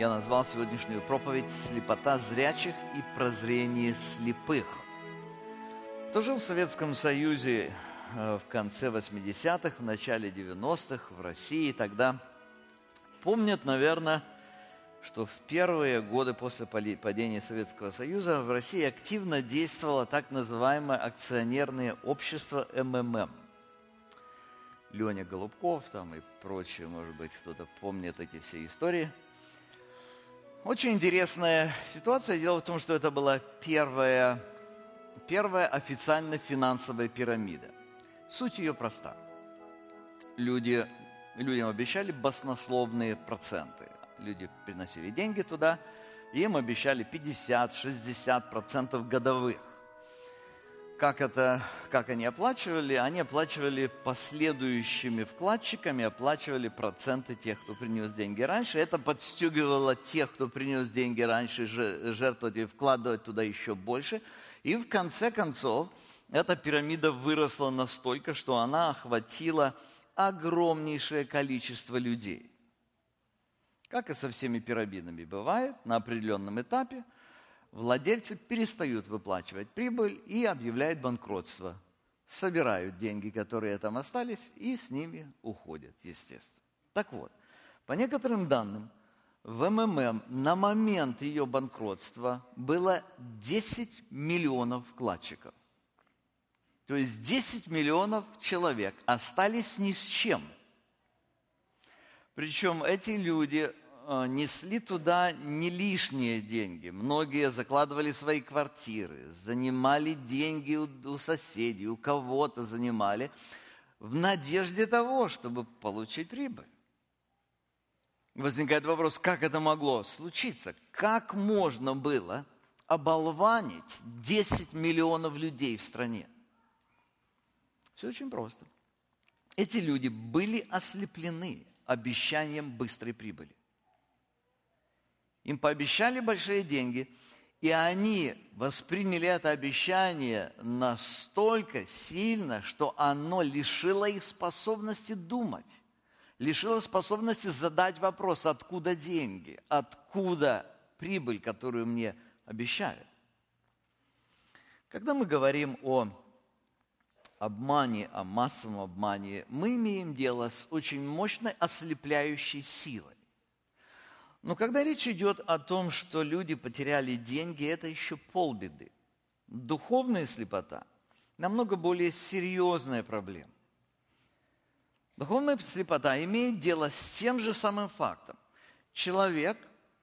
Я назвал сегодняшнюю проповедь «Слепота зрячих и прозрение слепых». Кто жил в Советском Союзе в конце 80-х, в начале 90-х, в России тогда, помнят, наверное, что в первые годы после падения Советского Союза в России активно действовало так называемое акционерное общество МММ. Леня Голубков там и прочие, может быть, кто-то помнит эти все истории. Очень интересная ситуация. Дело в том, что это была первая официально финансовая пирамида. Суть ее проста. Людям обещали баснословные проценты. Люди приносили деньги туда, и им обещали 50-60% годовых. Как они оплачивали? Они оплачивали последующими вкладчиками, оплачивали проценты тех, кто принес деньги раньше. Это подстегивало тех, кто принес деньги раньше, жертвовать и вкладывать туда еще больше. И в конце концов, эта пирамида выросла настолько, что она охватила огромнейшее количество людей. Как и со всеми пирамидами бывает, на определенном этапе владельцы перестают выплачивать прибыль и объявляют банкротство. Собирают деньги, которые там остались, и с ними уходят, естественно. Так вот, по некоторым данным, в МММ на момент ее банкротства было 10 миллионов вкладчиков. То есть 10 миллионов человек остались ни с чем. Причем эти люди несли туда не лишние деньги. Многие закладывали свои квартиры, занимали деньги у соседей, у кого-то занимали, в надежде того, чтобы получить прибыль. Возникает вопрос, как это могло случиться? Как можно было оболванить 10 миллионов людей в стране? Все очень просто. Эти люди были ослеплены обещанием быстрой прибыли. Им пообещали большие деньги, и они восприняли это обещание настолько сильно, что оно лишило их способности думать, лишило способности задать вопрос, откуда деньги, откуда прибыль, которую мне обещают. Когда мы говорим о обмане, о массовом обмане, мы имеем дело с очень мощной ослепляющей силой. Но когда речь идет о том, что люди потеряли деньги, это еще полбеды. Духовная слепота – намного более серьезная проблема. Духовная слепота имеет дело с тем же самым фактом. Человек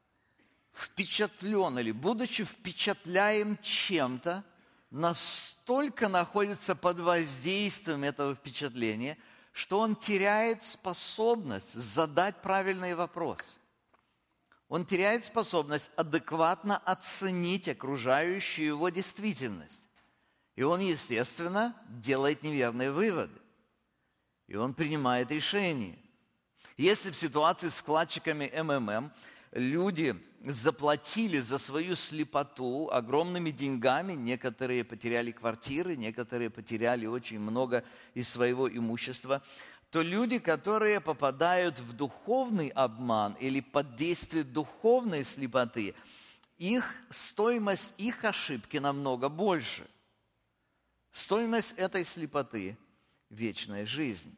впечатлен или, будучи впечатляем чем-то, настолько находится под воздействием этого впечатления, что он теряет способность задать правильный вопрос. Он теряет способность адекватно оценить окружающую его действительность. И он, естественно, делает неверные выводы. И он принимает решения. Если в ситуации с вкладчиками МММ люди заплатили за свою слепоту огромными деньгами, некоторые потеряли квартиры, некоторые потеряли очень много из своего имущества, то люди, которые попадают в духовный обман или под действие духовной слепоты, стоимость их ошибки намного больше. Стоимость этой слепоты – вечная жизнь.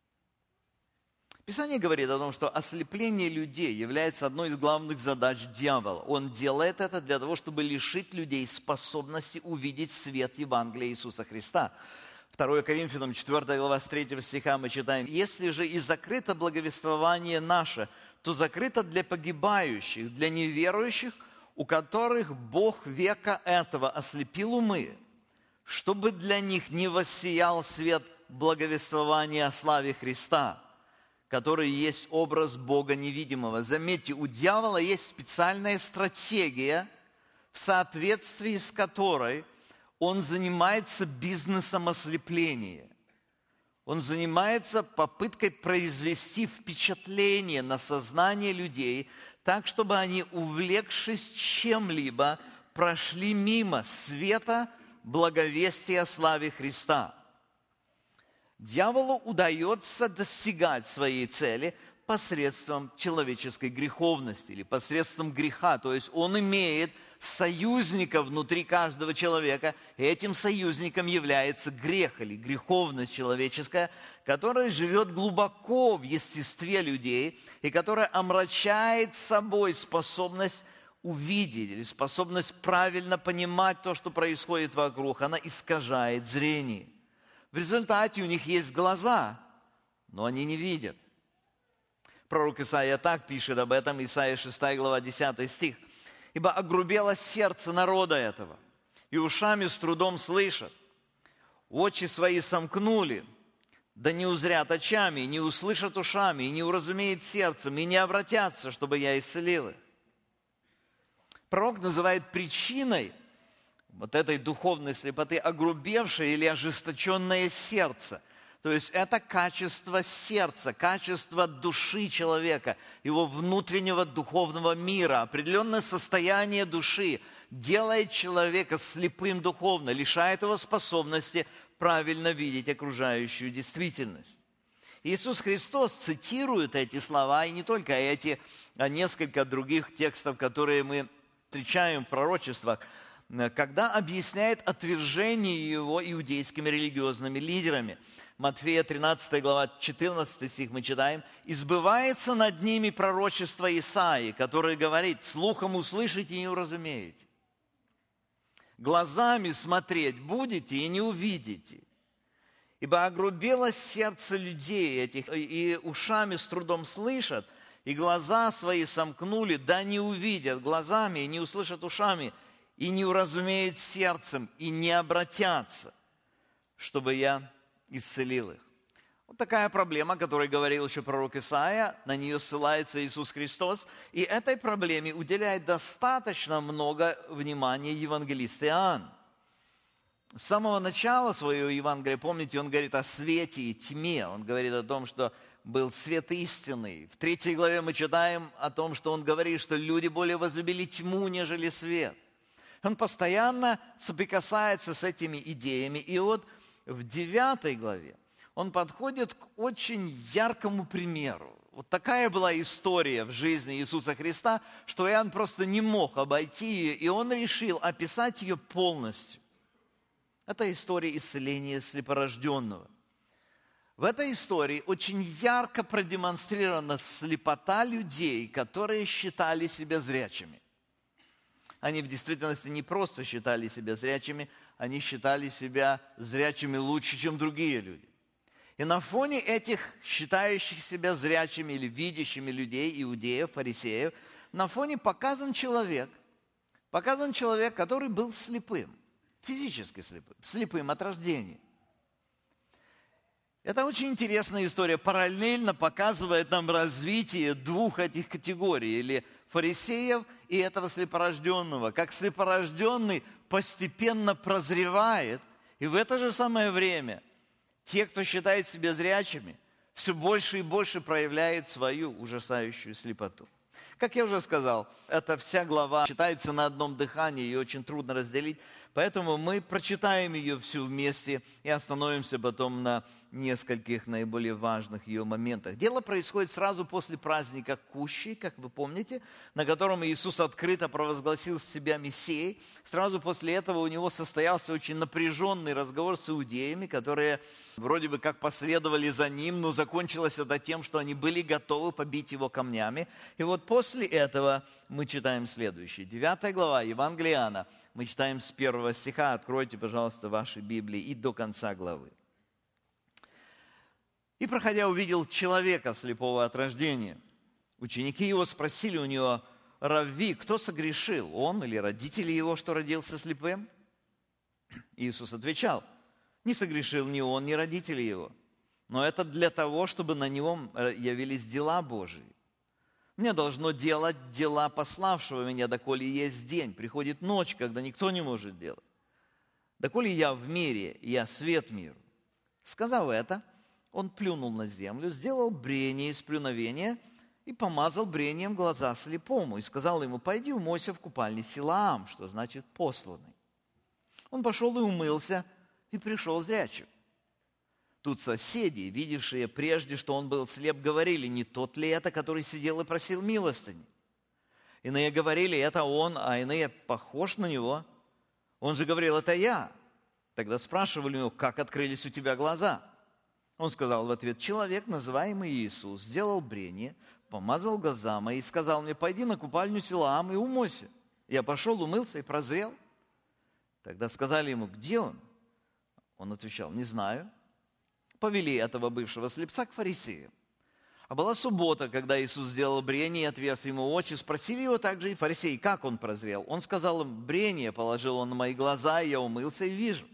Писание говорит о том, что ослепление людей является одной из главных задач дьявола. Он делает это для того, чтобы лишить людей способности увидеть свет Евангелия Иисуса Христа. 2 Коринфянам 4 глава с 3 стиха мы читаем: «Если же и закрыто благовествование наше, то закрыто для погибающих, для неверующих, у которых Бог века этого ослепил умы, чтобы для них не воссиял свет благовествования о славе Христа, который есть образ Бога невидимого». Заметьте, у дьявола есть специальная стратегия, в соответствии с которой он занимается бизнесом ослепления. Он занимается попыткой произвести впечатление на сознание людей, так, чтобы они, увлекшись чем-либо, прошли мимо света благовестия о славе Христа. Дьяволу удается достигать своей цели посредством человеческой греховности или посредством греха. То есть он имеет союзника внутри каждого человека, и этим союзником является грех или греховность человеческая, которая живет глубоко в естестве людей и которая омрачает собой способность увидеть или способность правильно понимать то, что происходит вокруг. Она искажает зрение. В результате у них есть глаза, но они не видят. Пророк Исаия так пишет об этом, Исаия 6 глава 10 стих. «Ибо огрубело сердце народа этого, и ушами с трудом слышат. Очи свои сомкнули, да не узрят очами, и не услышат ушами, и не уразумеют сердцем, и не обратятся, чтобы я исцелил их». Пророк называет причиной вот этой духовной слепоты огрубевшее или ожесточенное сердце. То есть это качество сердца, качество души человека, его внутреннего духовного мира, определенное состояние души делает человека слепым духовно, лишает его способности правильно видеть окружающую действительность. Иисус Христос цитирует эти слова, и не только эти, а несколько других текстов, которые мы встречаем в пророчествах, когда объясняет отвержение его иудейскими религиозными лидерами. Матфея 13 глава 14 стих мы читаем. «И сбывается над ними пророчество Исаии, который говорит: слухом услышите и не уразумеете, глазами смотреть будете и не увидите. Ибо огрубело сердце людей этих, и ушами с трудом слышат, и глаза свои сомкнули, да не увидят глазами, и не услышат ушами, и не уразумеют сердцем, и не обратятся, чтобы я исцелил их». Вот такая проблема, о которой говорил еще пророк Исаия, на нее ссылается Иисус Христос, и этой проблеме уделяет достаточно много внимания евангелист Иоанн. С самого начала своего Евангелия, помните, он говорит о свете и тьме, он говорит о том, что был свет истинный. В 3 главе мы читаем о том, что он говорит, что люди более возлюбили тьму, нежели свет. Он постоянно соприкасается с этими идеями, и вот в 9 главе он подходит к очень яркому примеру. Вот такая была история в жизни Иисуса Христа, что Иоанн просто не мог обойти ее, и он решил описать ее полностью. Это история исцеления слепорожденного. В этой истории очень ярко продемонстрирована слепота людей, которые считали себя зрячими. Они в действительности не просто считали себя зрячими, они считали себя зрячими лучше, чем другие люди. И на фоне этих считающих себя зрячими или видящими людей, иудеев, фарисеев, на фоне показан человек, который был слепым, физически слепым от рождения. Это очень интересная история, параллельно показывает нам развитие двух этих категорий, или фарисеев и этого слепорожденного. Как слепорожденный постепенно прозревает, и в это же самое время те, кто считает себя зрячими, все больше и больше проявляют свою ужасающую слепоту. Как я уже сказал, эта вся глава читается на одном дыхании, ее очень трудно разделить, поэтому мы прочитаем ее всю вместе и остановимся потом на нескольких наиболее важных ее моментах. Дело происходит сразу после праздника Кущи, как вы помните, на котором Иисус открыто провозгласил себя Мессией. Сразу после этого у него состоялся очень напряженный разговор с иудеями, которые вроде бы как последовали за ним, но закончилось это тем, что они были готовы побить его камнями. И вот после этого мы читаем следующее. 9 глава Евангелия Иоанна. Мы читаем с 1 стиха. Откройте, пожалуйста, ваши Библии и до конца главы. «И, проходя, увидел человека, слепого от рождения. Ученики его спросили у него: Равви, кто согрешил, он или родители его, что родился слепым? Иисус отвечал: не согрешил ни он, ни родители его, но это для того, чтобы на нем явились дела Божии. Мне должно делать дела пославшего меня, доколе есть день. Приходит ночь, когда никто не может делать. Доколе я в мире, я свет миру». Сказав это, он плюнул на землю, сделал брение из плюновения и помазал брением глаза слепому. И сказал ему: пойди умойся в купальне Силаам, что значит посланный. Он пошел и умылся, и пришел зрячим. Тут соседи, видевшие прежде, что он был слеп, говорили: не тот ли это, который сидел и просил милостыни? Иные говорили: это он, а иные: похож на него. Он же говорил: это я. Тогда спрашивали его: как открылись у тебя глаза? Он сказал в ответ: человек, называемый Иисус, сделал брение, помазал глаза мои и сказал мне: пойди на купальню Силоам и умойся. Я пошел, умылся и прозрел. Тогда сказали ему: где он? Он отвечал: не знаю. Повели этого бывшего слепца к фарисеям. А была суббота, когда Иисус сделал брение и отверз ему очи. Спросили его также и фарисеи, как он прозрел. Он сказал им: брение положил он на мои глаза, и я умылся и вижу.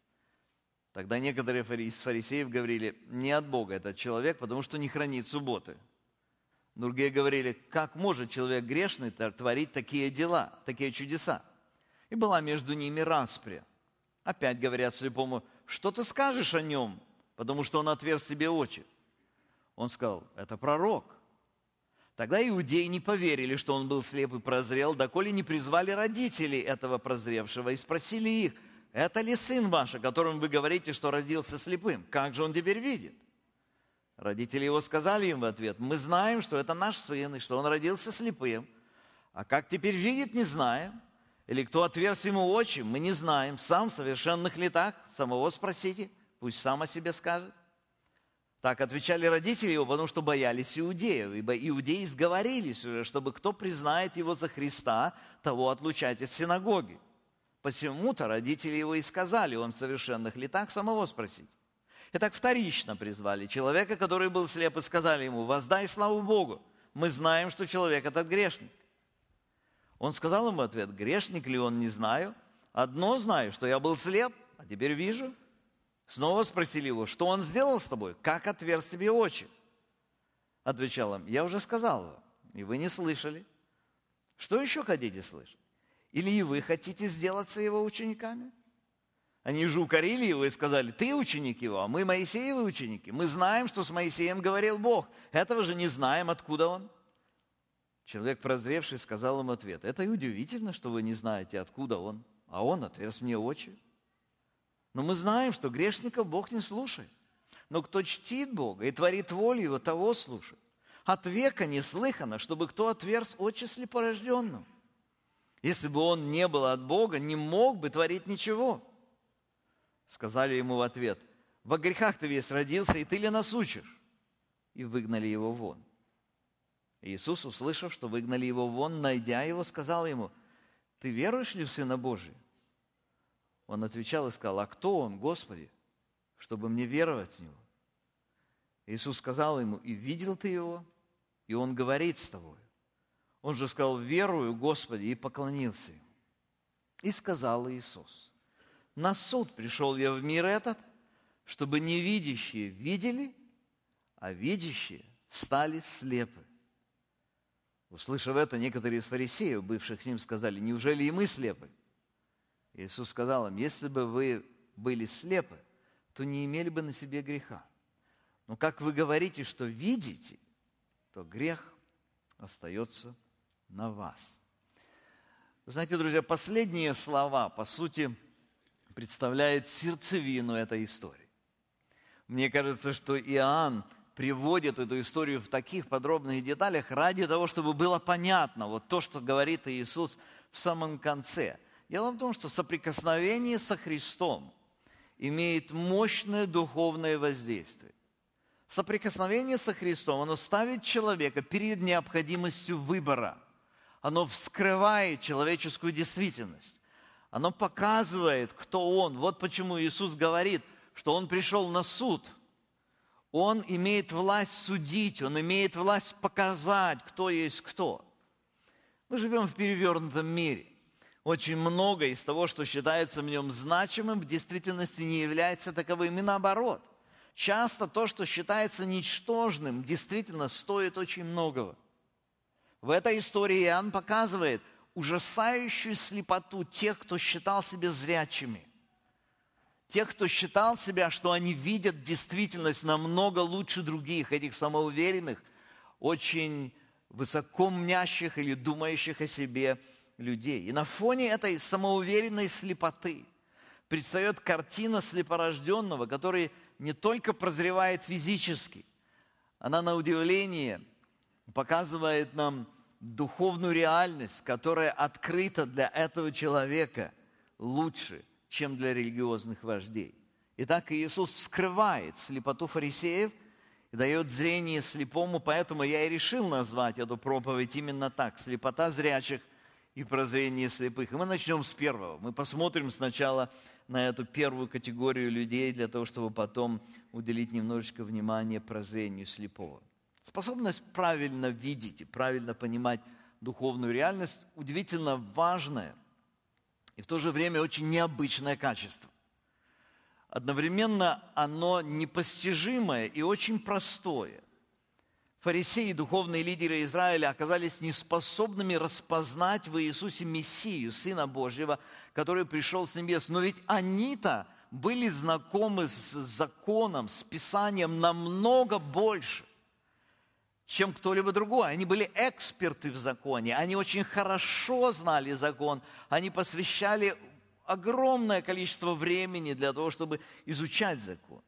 Тогда некоторые из фарисеев говорили: не от Бога этот человек, потому что не хранит субботы. Другие говорили: как может человек грешный творить такие дела, такие чудеса? И была между ними распря. Опять говорят слепому: что ты скажешь о нем, потому что он отверз себе очи? Он сказал: это пророк. Тогда иудеи не поверили, что он был слеп и прозрел, доколе не призвали родителей этого прозревшего и спросили их: это ли сын ваш, о котором вы говорите, что родился слепым? Как же он теперь видит? Родители его сказали им в ответ: мы знаем, что это наш сын, и что он родился слепым. А как теперь видит, не знаем. Или кто отверз ему очи, мы не знаем. Сам в совершенных летах, самого спросите, пусть сам о себе скажет. Так отвечали родители его, потому что боялись иудеев, ибо иудеи сговорились уже, чтобы кто признает его за Христа, того отлучать из синагоги. Посему-то родители его и сказали: он в совершенных летах, самого спросить. Итак, вторично призвали человека, который был слеп, и сказали ему: воздай славу Богу, мы знаем, что человек этот грешник. Он сказал ему в ответ: грешник ли он, не знаю. Одно знаю, что я был слеп, а теперь вижу. Снова спросили его: что он сделал с тобой? Как отверз тебе очи? Отвечал им: я уже сказал вам, и вы не слышали. Что еще хотите слышать? Или и вы хотите сделаться его учениками? Они же укорили его и сказали: ты ученик его, а мы Моисеевы ученики. Мы знаем, что с Моисеем говорил Бог. Этого же не знаем, откуда он. Человек, прозревший, сказал им в ответ: это и удивительно, что вы не знаете, откуда он. А он отверз мне очи. Но мы знаем, что грешников Бог не слушает. Но кто чтит Бога и творит волю Его, того слушает. От века не слыхано, чтобы кто отверз очи слепорожденному. Если бы он не был от Бога, не мог бы творить ничего. Сказали ему в ответ: во грехах ты весь родился, и ты ли нас учишь? И выгнали его вон. Иисус, услышав, что выгнали его вон, найдя его, сказал ему: ты веруешь ли в Сына Божия? Он отвечал и сказал: а кто он, Господи, чтобы мне веровать в него? Иисус сказал ему: и видел ты его, и он говорит с тобой. Он же сказал: верую, Господи, и поклонился ему. И сказал Иисус: на суд пришел я в мир этот, чтобы невидящие видели, а видящие стали слепы. Услышав это, некоторые из фарисеев, бывших с ним, сказали: неужели и мы слепы? Иисус сказал им: если бы вы были слепы, то не имели бы на себе греха. Но как вы говорите, что видите, то грех остается на вас. Знаете, друзья, последние слова, по сути, представляют сердцевину этой истории. Мне кажется, что Иоанн приводит эту историю в таких подробных деталях ради того, чтобы было понятно вот то, что говорит Иисус в самом конце. Дело в том, что соприкосновение со Христом имеет мощное духовное воздействие. Соприкосновение со Христом, оно ставит человека перед необходимостью выбора. Оно вскрывает человеческую действительность. Оно показывает, кто Он. Вот почему Иисус говорит, что Он пришел на суд. Он имеет власть судить, Он имеет власть показать, кто есть кто. Мы живем в перевернутом мире. Очень многое из того, что считается в нем значимым, в действительности не является таковым, и наоборот. Часто то, что считается ничтожным, действительно стоит очень многого. В этой истории Иоанн показывает ужасающую слепоту тех, кто считал себя зрячими. Тех, кто считал себя, что они видят действительность намного лучше других, этих самоуверенных, очень высоко мнящих или думающих о себе людей. И на фоне этой самоуверенной слепоты предстает картина слепорожденного, который не только прозревает физически, она на удивление показывает нам духовную реальность, которая открыта для этого человека лучше, чем для религиозных вождей. Итак, Иисус скрывает слепоту фарисеев и дает зрение слепому, поэтому я и решил назвать эту проповедь именно так: слепота зрячих и прозрение слепых. И мы начнем с первого. Мы посмотрим сначала на эту первую категорию людей, для того, чтобы потом уделить немножечко внимания прозрению слепого. Способность правильно видеть и правильно понимать духовную реальность – удивительно важное и в то же время очень необычное качество. Одновременно оно непостижимое и очень простое. Фарисеи, духовные лидеры Израиля, оказались неспособными распознать в Иисусе Мессию, Сына Божьего, который пришел с небес. Но ведь они-то были знакомы с законом, с Писанием намного больше, чем кто-либо другой. Они были эксперты в законе, они очень хорошо знали закон, они посвящали огромное количество времени для того, чтобы изучать закон.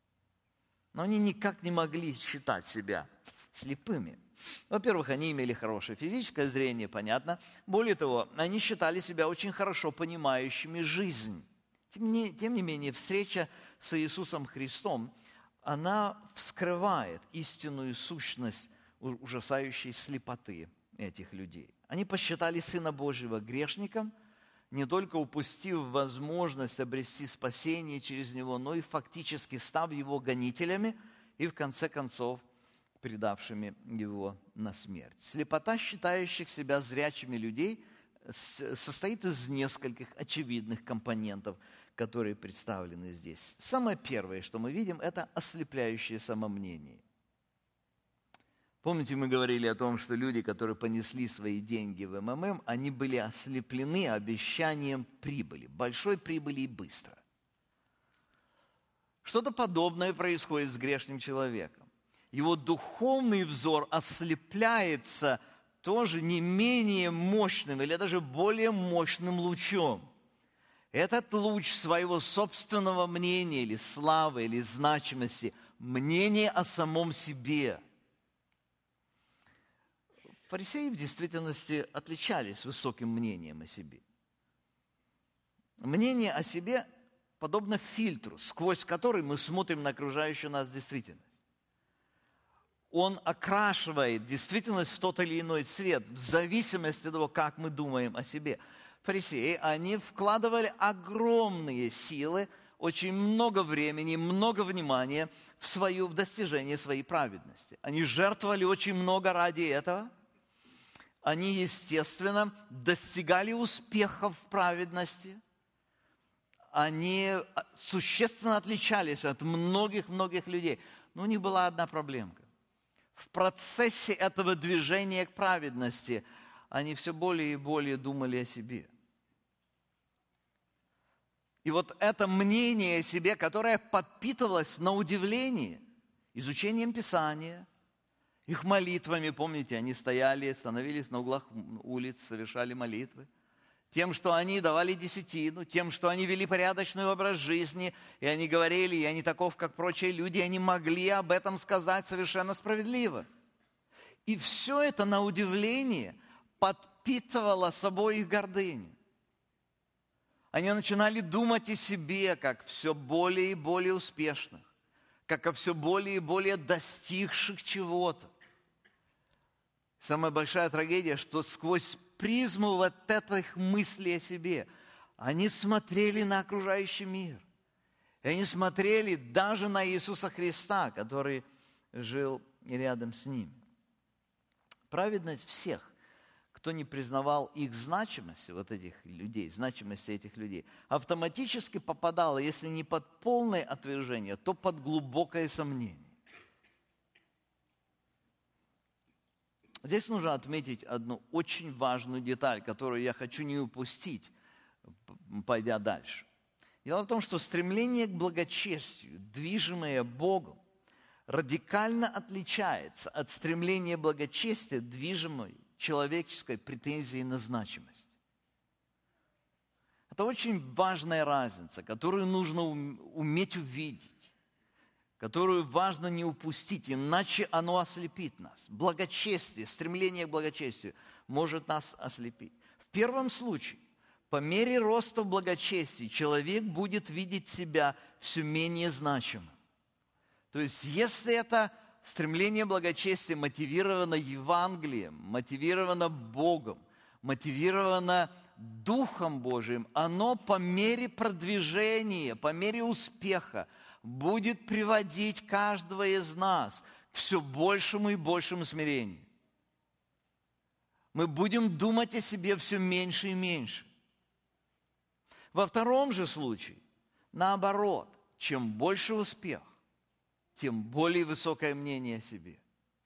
Но они никак не могли считать себя слепыми. Во-первых, они имели хорошее физическое зрение, понятно. Более того, они считали себя очень хорошо понимающими жизнь. Тем не менее, встреча с Иисусом Христом, она вскрывает истинную сущность ужасающей слепоты этих людей. Они посчитали Сына Божьего грешником, не только упустив возможность обрести спасение через Него, но и фактически став Его гонителями и, в конце концов, предавшими Его на смерть. Слепота считающих себя зрячими людей состоит из нескольких очевидных компонентов, которые представлены здесь. Самое первое, что мы видим, это ослепляющее самомнение. Помните, мы говорили о том, что люди, которые понесли свои деньги в МММ, они были ослеплены обещанием прибыли, большой прибыли и быстро. Что-то подобное происходит с грешным человеком. Его духовный взор ослепляется тоже не менее мощным или даже более мощным лучом. Этот луч своего собственного мнения или славы, или значимости, мнение о самом себе. Фарисеи в действительности отличались высоким мнением о себе. Мнение о себе подобно фильтру, сквозь который мы смотрим на окружающую нас действительность. Он окрашивает действительность в тот или иной цвет, в зависимости от того, как мы думаем о себе. Фарисеи, они вкладывали огромные силы, очень много времени, много внимания в достижение своей праведности. Они жертвовали очень много ради этого. Они, естественно, достигали успехов в праведности. Они существенно отличались от многих-многих людей. Но у них была одна проблемка. В процессе этого движения к праведности они все более и более думали о себе. И вот это мнение о себе, которое подпитывалось на удивление изучением Писания, их молитвами, помните, они становились на углах улиц, совершали молитвы, тем, что они давали десятину, тем, что они вели порядочный образ жизни, и они говорили, я не таков, как прочие люди, они могли об этом сказать совершенно справедливо. И все это, на удивление, подпитывало собой их гордыню. Они начинали думать о себе, как все более и более успешных, как о все более и более достигших чего-то. Самая большая трагедия, что сквозь призму вот этих мыслей о себе они смотрели на окружающий мир. И они смотрели даже на Иисуса Христа, который жил рядом с ним. Праведность всех, кто не признавал их значимости, вот этих людей, значимости этих людей, автоматически попадала, если не под полное отвержение, то под глубокое сомнение. Здесь нужно отметить одну очень важную деталь, которую я хочу не упустить, пойдя дальше. Дело в том, что стремление к благочестию, движимое Богом, радикально отличается от стремления благочестия, движимой человеческой претензией на значимость. Это очень важная разница, которую нужно уметь увидеть. которую важно не упустить, иначе оно ослепит нас. Благочестие, стремление к благочестию может нас ослепить. В первом случае, по мере роста в благочестии, человек будет видеть себя все менее значимым. То есть, если это стремление благочестия мотивировано Евангелием, мотивировано Богом, мотивировано Духом Божиим, оно по мере продвижения, по мере успеха будет приводить каждого из нас к все большему и большему смирению. Мы будем думать о себе все меньше и меньше. Во втором же случае, наоборот, чем больше успех, тем более высокое мнение о себе.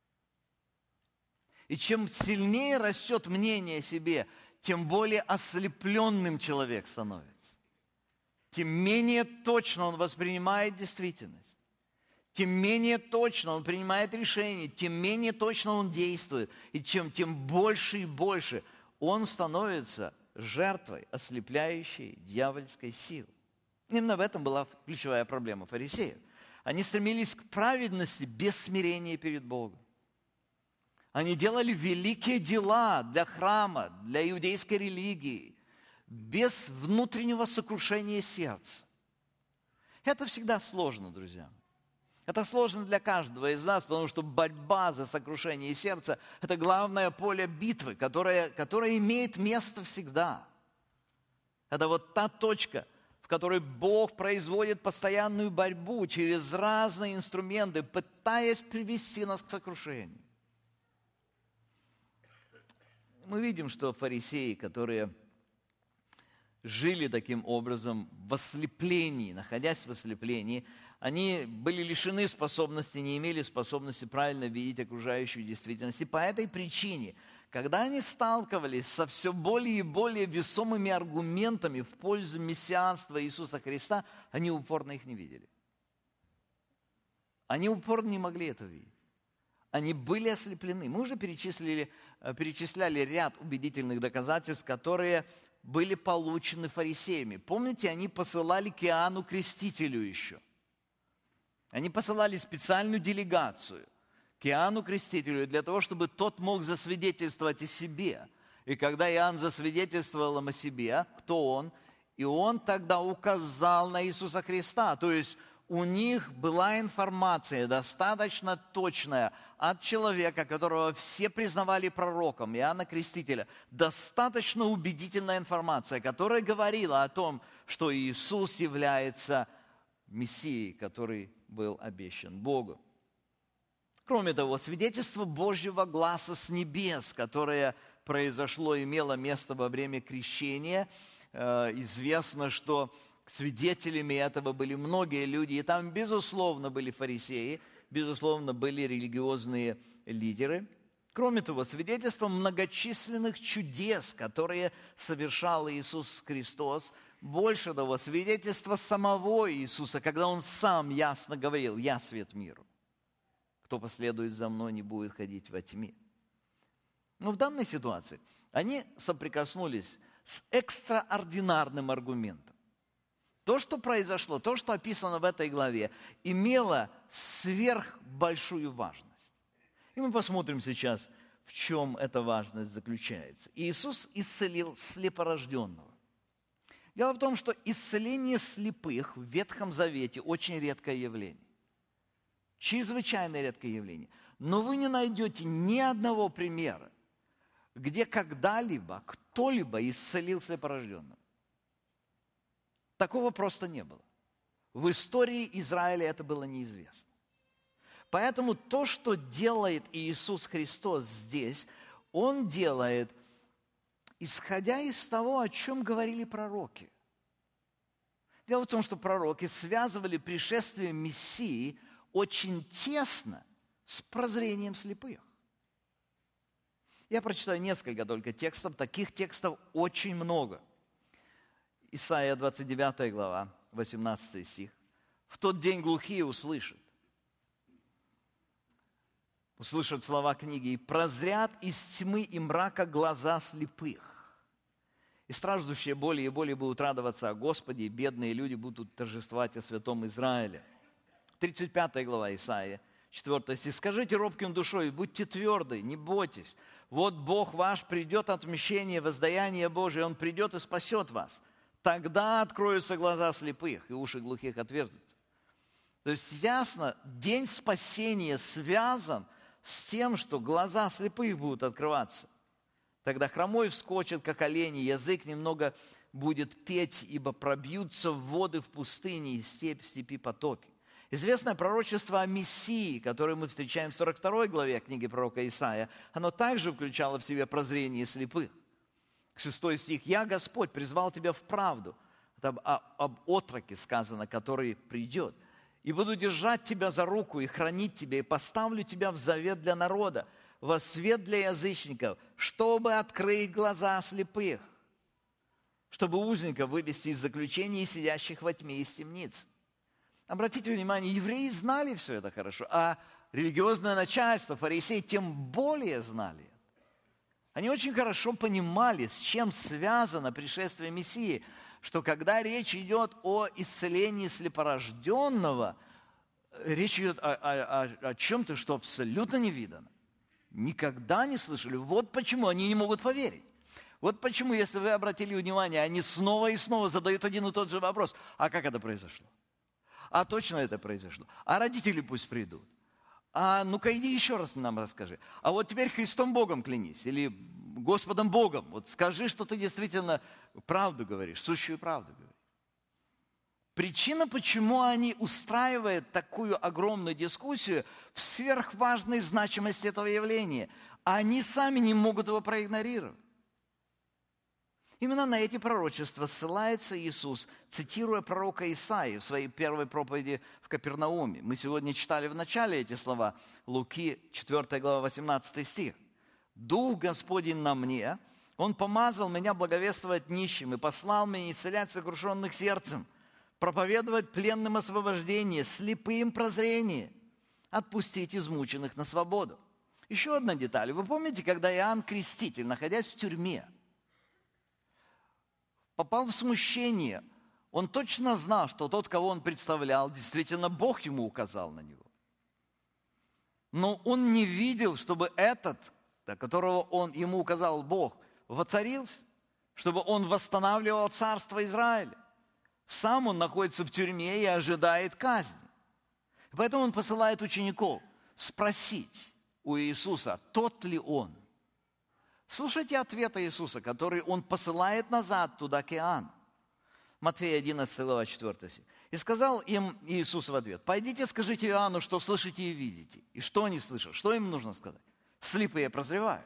И чем сильнее растет мнение о себе, тем более ослепленным человек становится. Тем менее точно он воспринимает действительность. Тем менее точно он принимает решения, тем менее точно он действует. И тем больше и больше он становится жертвой ослепляющей дьявольской силы. Именно в этом была ключевая проблема фарисеев. Они стремились к праведности без смирения перед Богом. Они делали великие дела для храма, для иудейской религии, без внутреннего сокрушения сердца. Это всегда сложно, друзья. Это сложно для каждого из нас, потому что борьба за сокрушение сердца – это главное поле битвы, которое имеет место всегда. Это вот та точка, в которой Бог производит постоянную борьбу через разные инструменты, пытаясь привести нас к сокрушению. Мы видим, что фарисеи, которые жили таким образом в ослеплении, находясь в ослеплении, они были лишены способности, не имели способности правильно видеть окружающую действительность. И по этой причине, когда они сталкивались со все более и более весомыми аргументами в пользу мессианства Иисуса Христа, они упорно их не видели. Они упорно не могли это видеть. Они были ослеплены. Мы уже перечисляли ряд убедительных доказательств, которые были получены фарисеями. Помните, они посылали к Иоанну Крестителю еще. Они посылали специальную делегацию к Иоанну Крестителю для того, чтобы тот мог засвидетельствовать о себе. И когда Иоанн засвидетельствовал им о себе, кто он, и он тогда указал на Иисуса Христа. То есть у них была информация достаточно точная от человека, которого все признавали пророком, Иоанна Крестителя. Достаточно убедительная информация, которая говорила о том, что Иисус является Мессией, который был обещан Богу. Кроме того, свидетельство Божьего гласа с небес, которое произошло, имело место во время крещения. Известно, что свидетелями этого были многие люди, и там, безусловно, были фарисеи, безусловно, были религиозные лидеры. Кроме того, свидетельство многочисленных чудес, которые совершал Иисус Христос. Больше того, свидетельство самого Иисуса, когда Он сам ясно говорил: «Я свет миру. Кто последует за мной, не будет ходить во тьме». Но в данной ситуации они соприкоснулись с экстраординарным аргументом. То, что произошло, то, что описано в этой главе, имело сверхбольшую важность. И мы посмотрим сейчас, в чем эта важность заключается. Иисус исцелил слепорожденного. Дело в том, что исцеление слепых в Ветхом Завете очень редкое явление. Чрезвычайно редкое явление. Но вы не найдете ни одного примера, где когда-либо кто-либо исцелил слепорожденного. Такого просто не было. В истории Израиля это было неизвестно. Поэтому то, что делает Иисус Христос здесь, Он делает, исходя из того, о чем говорили пророки. Дело в том, что пророки связывали пришествие Мессии очень тесно с прозрением слепых. Я прочитаю несколько только текстов, таких текстов очень много. Исайя 29 глава, 18 стих. «В тот день глухие услышат слова книги, и прозрят из тьмы и мрака глаза слепых. И страждущие более и более будут радоваться о Господе, и бедные люди будут торжествовать о святом Израиле. 35 глава Исаии, 4 стих. «Скажите робким душой, будьте тверды, не бойтесь. Вот Бог ваш придет от мщения, воздаяние Божие, Он придет и спасет вас. Тогда откроются глаза слепых, и уши глухих отверзнутся». То есть ясно, день спасения связан с тем, что глаза слепых будут открываться. Тогда хромой вскочит, как олень, и язык немного будет петь, ибо пробьются воды в пустыне и степь в степи потоки. Известное пророчество о Мессии, которое мы встречаем в 42 главе книги пророка Исаия, оно также включало в себе прозрение слепых. 6 стих. «Я, Господь, призвал тебя в правду». Это об отроке сказано, который придет. «И буду держать тебя за руку и хранить тебя, и поставлю тебя в завет для народа, во свет для язычников, чтобы открыть глаза слепых, чтобы узников вывести из заключения и сидящих во тьме из темниц». Обратите внимание, евреи знали все это хорошо, а религиозное начальство, фарисеи, тем более знали. Они очень хорошо понимали, с чем связано пришествие Мессии, что когда речь идет о исцелении слепорожденного, речь идет о чем-то, что абсолютно не видано. Никогда не слышали. Вот почему они не могут поверить. Вот почему, если вы обратили внимание, они снова и снова задают один и тот же вопрос. А как это произошло? А точно это произошло? А родители пусть придут. А ну-ка иди еще раз нам расскажи. А вот теперь Христом Богом клянись. Или Господом Богом. Вот скажи, что ты действительно правду говоришь, сущую правду говоришь. Причина, почему они устраивают такую огромную дискуссию в сверхважной значимости этого явления. Они сами не могут его проигнорировать. Именно на эти пророчества ссылается Иисус, цитируя пророка Исаию в своей первой проповеди в Капернауме. Мы сегодня читали в начале эти слова, Луки 4 глава 18 стих. «Дух Господень на мне, Он помазал меня благовествовать нищим и послал меня исцелять сокрушенных сердцем, проповедовать пленным освобождение, слепым прозрение, отпустить измученных на свободу». Еще одна деталь. Вы помните, когда Иоанн Креститель, находясь в тюрьме, попал в смущение, он точно знал, что тот, кого он представлял, действительно Бог ему указал на него. Но он не видел, чтобы этот, которого ему указал Бог, воцарился, чтобы он восстанавливал царство Израиля. Сам он находится в тюрьме и ожидает казни. Поэтому он посылает учеников спросить у Иисуса, тот ли он. Слушайте ответ Иисуса, который Он посылает назад туда к Иоанну. Матфея 11, глава 4 стих. «И сказал им Иисус в ответ: пойдите, скажите Иоанну, что слышите и видите». И что они слышат? Что им нужно сказать? Слепые прозревают,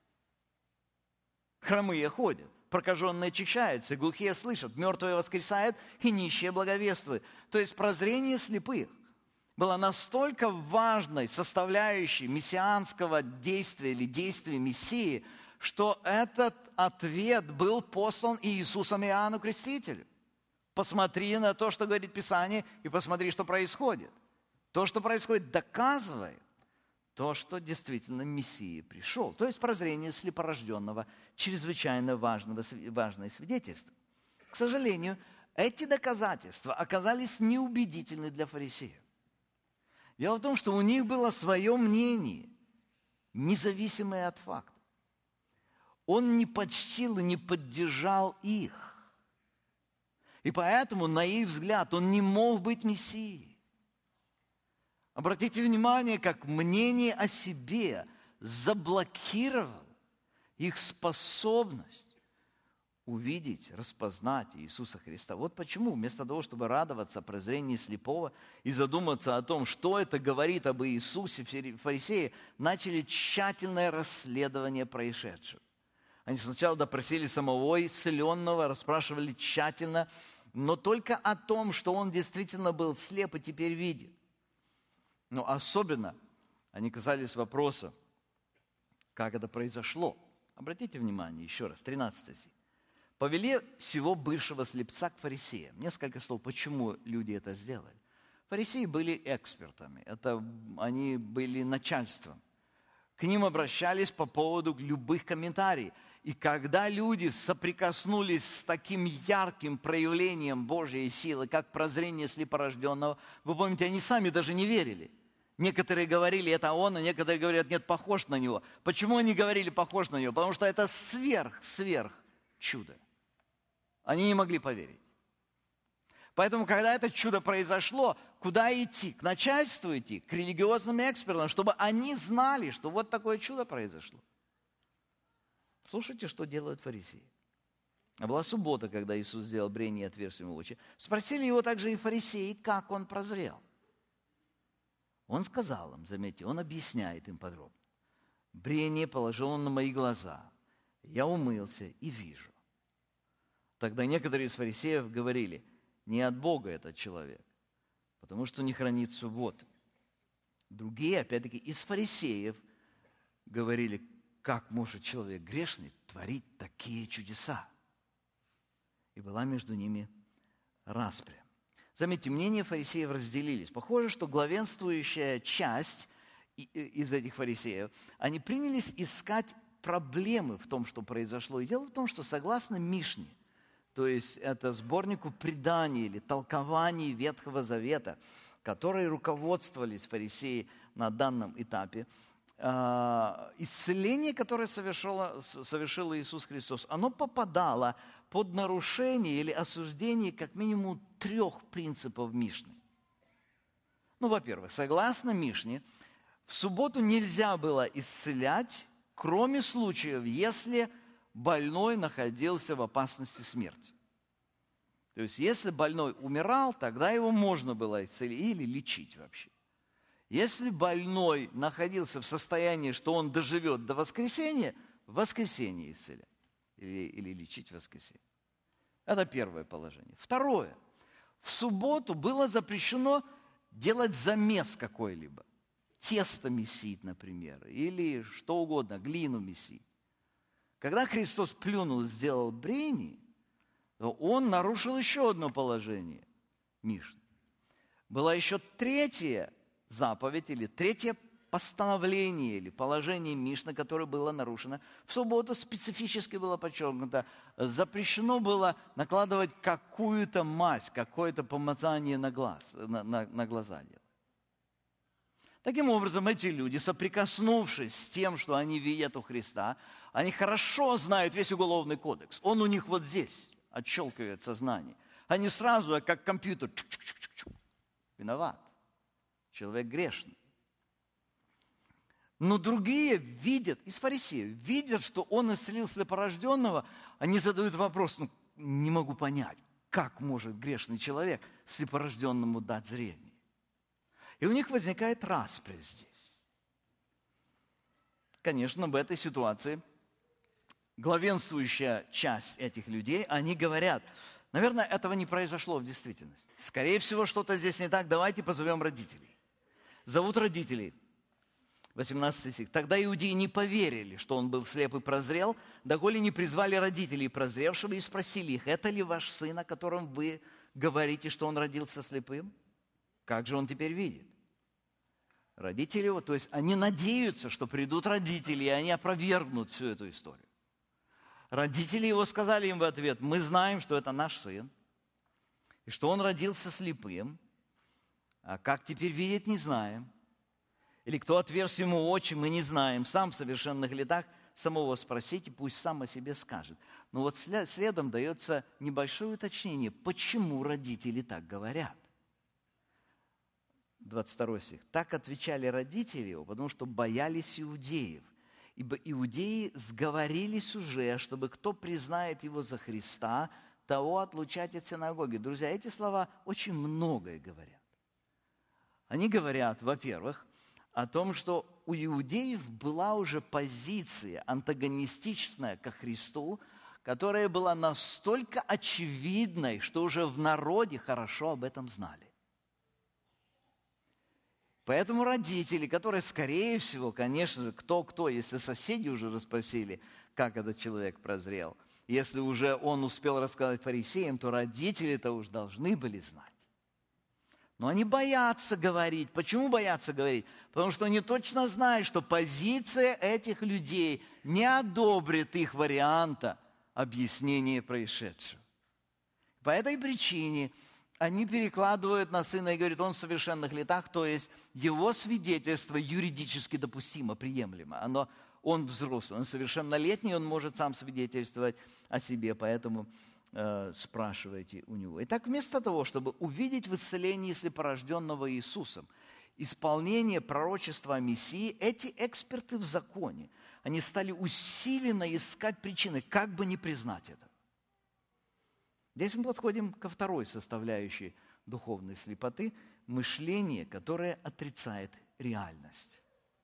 хромые ходят, прокаженные очищаются, глухие слышат, мертвые воскресают и нищие благовествуют. То есть прозрение слепых было настолько важной составляющей мессианского действия или действия Мессии, что этот ответ был послан Иисусом Иоанну Крестителю. Посмотри на то, что говорит Писание, и посмотри, что происходит. То, что происходит, доказывает то, что действительно Мессия пришел. То есть прозрение слепорожденного чрезвычайно важное свидетельство. К сожалению, эти доказательства оказались неубедительны для фарисеев. Дело в том, что у них было свое мнение, независимое от факта. Он не почтил и не поддержал их. И поэтому, на их взгляд, он не мог быть Мессией. Обратите внимание, как мнение о себе заблокировало их способность увидеть, распознать Иисуса Христа. Вот почему вместо того, чтобы радоваться прозрению слепого и задуматься о том, что это говорит об Иисусе, фарисеи начали тщательное расследование происшедшего. Они сначала допросили самого исцеленного, расспрашивали тщательно, но только о том, что он действительно был слеп и теперь видит. Но особенно они касались вопроса, как это произошло. Обратите внимание еще раз, 13 стих. «Повели всего бывшего слепца к фарисеям». Несколько слов, почему люди это сделали. Фарисеи были экспертами, они были начальством. К ним обращались по поводу любых комментариев. И когда люди соприкоснулись с таким ярким проявлением Божьей силы, как прозрение слепорожденного, вы помните, они сами даже не верили. Некоторые говорили, это он, а некоторые говорят, нет, похож на него. Почему они говорили, похож на него? Потому что это сверх чудо. Они не могли поверить. Поэтому, когда это чудо произошло, куда идти? К начальству идти, к религиозным экспертам, чтобы они знали, что вот такое чудо произошло. Слушайте, что делают фарисеи. Была суббота, когда Иисус сделал брение и отверз ему очи. Спросили его также и фарисеи, как он прозрел. Он сказал им, заметьте, он объясняет им подробно. Брение положил он на мои глаза. Я умылся и вижу. Тогда некоторые из фарисеев говорили, не от Бога этот человек, потому что не хранит субботу. Другие, опять-таки, из фарисеев говорили, как может человек грешный творить такие чудеса? И была между ними распря. Заметьте, мнения фарисеев разделились. Похоже, что главенствующая часть из этих фарисеев, они принялись искать проблемы в том, что произошло. И дело в том, что согласно Мишне, то есть это сборнику преданий или толкований Ветхого Завета, которые руководствовались фарисеи на данном этапе, исцеление, которое совершил Иисус Христос, оно попадало под нарушение или осуждение как минимум 3 принципов Мишны. Ну, во-первых, согласно Мишне, в субботу нельзя было исцелять, кроме случаев, если больной находился в опасности смерти. То есть, если больной умирал, тогда его можно было исцелить или лечить вообще. Если больной находился в состоянии, что он доживет до воскресения, в воскресенье исцелять или лечить в воскресенье. Это первое положение. Второе. В субботу было запрещено делать замес какой-либо. Тесто месить, например, или что угодно, глину месить. Когда Христос плюнул, сделал брение, то Он нарушил еще одно положение Мишны. Была еще 3-я заповедь или 3-е постановление или положение Мишны, которое было нарушено. В субботу специфически было подчеркнуто, запрещено было накладывать какую-то мазь, какое-то помазание на глаза делать. Таким образом, эти люди, соприкоснувшись с тем, что они видят у Христа, они хорошо знают весь уголовный кодекс. Он у них вот здесь отщелкивает сознание. Они сразу, как компьютер, виноват. Человек грешный. Но другие видят, из фарисеев, видят, что он исцелил слепорожденного, они задают вопрос, не могу понять, как может грешный человек слепорожденному дать зрение? И у них возникает распря здесь. Конечно, в этой ситуации главенствующая часть этих людей, они говорят, наверное, этого не произошло в действительности. Скорее всего, что-то здесь не так, давайте позовем родителей. Зовут родителей. 18 стих. Тогда иудеи не поверили, что он был слеп и прозрел, доколе не призвали родителей прозревшего и спросили их, это ли ваш сын, о котором вы говорите, что он родился слепым? Как же он теперь видит? Родители его, то есть они надеются, что придут родители, и они опровергнут всю эту историю. Родители его сказали им в ответ, мы знаем, что это наш сын, и что он родился слепым, а как теперь видеть, не знаем. Или кто отверз ему очи, мы не знаем. Сам в совершенных летах самого спросите, пусть сам о себе скажет. Но вот следом дается небольшое уточнение, почему родители так говорят. 22 стих. Так отвечали родители его, потому что боялись иудеев. Ибо иудеи сговорились уже, чтобы кто признает его за Христа, того отлучать от синагоги. Друзья, эти слова очень многое говорят. Они говорят, во-первых, о том, что у иудеев была уже позиция антагонистичная ко Христу, которая была настолько очевидной, что уже в народе хорошо об этом знали. Поэтому родители, которые, скорее всего, конечно же, кто, если соседи уже расспросили, как этот человек прозрел, если уже он успел рассказать фарисеям, то родители-то уж должны были знать. Но они боятся говорить. Почему боятся говорить? Потому что они точно знают, что позиция этих людей не одобрит их варианта объяснения происшедшего. По этой причине они перекладывают на сына и говорят, он в совершенных летах, то есть его свидетельство юридически допустимо, приемлемо. Он взрослый, он совершеннолетний, он может сам свидетельствовать о себе, поэтому спрашивайте у него. Итак, вместо того, чтобы увидеть в исцелении слепорожденного Иисусом исполнение пророчества о Мессии, эти эксперты в законе, они стали усиленно искать причины, как бы не признать это. Здесь мы подходим ко второй составляющей духовной слепоты – мышление, которое отрицает реальность.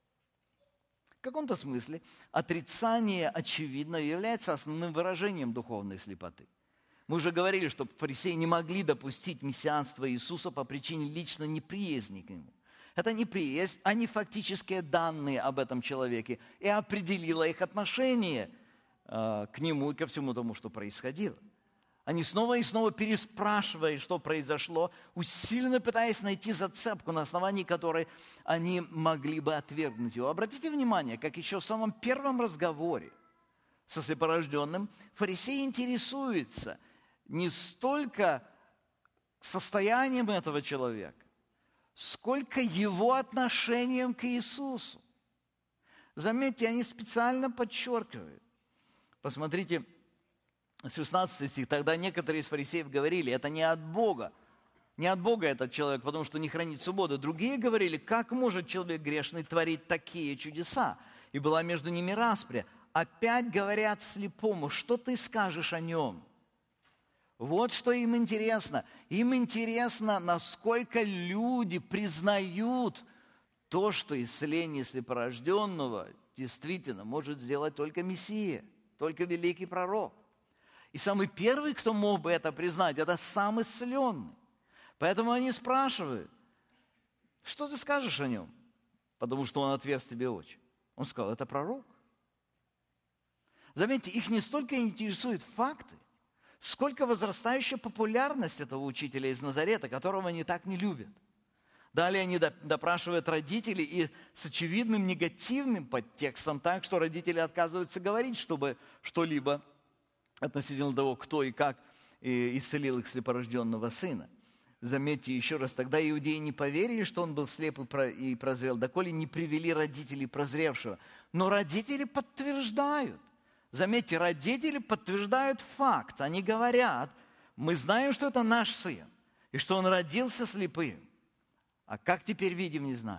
В каком-то смысле отрицание, очевидно, является основным выражением духовной слепоты. Мы уже говорили, что фарисеи не могли допустить мессианства Иисуса по причине личной неприязни к Нему. Это неприязнь, а не фактические данные об этом человеке, и определило их отношение к Нему и ко всему тому, что происходило. Они снова и снова переспрашивая, что произошло, усиленно пытаясь найти зацепку, на основании которой они могли бы отвергнуть его. Обратите внимание, как еще в самом первом разговоре со слепорожденным фарисей интересуется не столько состоянием этого человека, сколько его отношением к Иисусу. Заметьте, они специально подчеркивают. Посмотрите, 16 стих. «Тогда некоторые из фарисеев говорили, это не от Бога. Не от Бога этот человек, потому что не хранит субботу. Другие говорили, как может человек грешный творить такие чудеса? И была между ними распря. Опять говорят слепому, что ты скажешь о нем?» Вот что им интересно. Им интересно, насколько люди признают то, что исцеление слепорожденного действительно может сделать только Мессия, только великий пророк. И самый первый, кто мог бы это признать, это сам исцеленный. Поэтому они спрашивают, что ты скажешь о нем? Потому что он отверз тебе очи. Он сказал, это пророк. Заметьте, их не столько интересуют факты, сколько возрастающая популярность этого учителя из Назарета, которого они так не любят. Далее они допрашивают родителей и с очевидным негативным подтекстом, так что родители отказываются говорить, чтобы что-либо относительно того, кто и как исцелил их слепорожденного сына. Заметьте еще раз, тогда иудеи не поверили, что он был слеп и прозрел, доколе не привели родителей прозревшего. Но родители подтверждают. Заметьте, родители подтверждают факт. Они говорят, мы знаем, что это наш сын, и что он родился слепым. А как теперь видим, не знаем.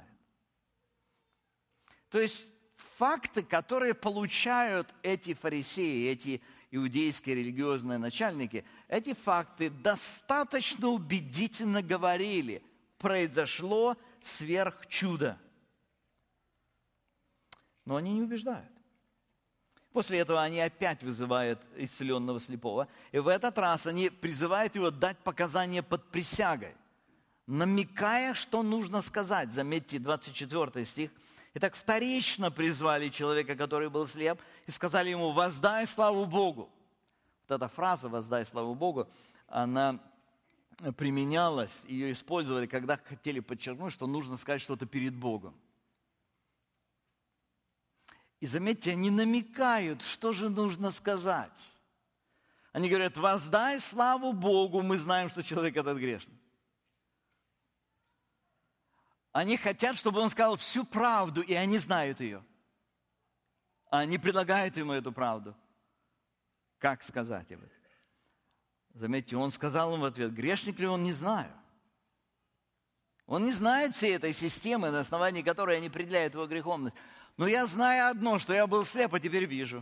То есть факты, которые получают эти фарисеи, эти иудейские религиозные начальники, эти факты достаточно убедительно говорили, произошло сверхчудо. Но они не убеждают. После этого они опять вызывают исцеленного слепого, и в этот раз они призывают его дать показания под присягой, намекая, что нужно сказать. Заметьте, 24 стих. Итак, вторично призвали человека, который был слеп, и сказали ему, воздай славу Богу. Вот эта фраза «воздай славу Богу», она применялась, ее использовали, когда хотели подчеркнуть, что нужно сказать что-то перед Богом. И заметьте, они намекают, что же нужно сказать. Они говорят, воздай славу Богу, мы знаем, что человек этот грешный. Они хотят, чтобы он сказал всю правду, и они знают ее. Они предлагают ему эту правду. Как сказать об этом? Заметьте, он сказал им в ответ, грешник ли он, не знаю. Он не знает всей этой системы, на основании которой они определяют его греховность. Но я знаю одно, что я был слеп, а теперь вижу.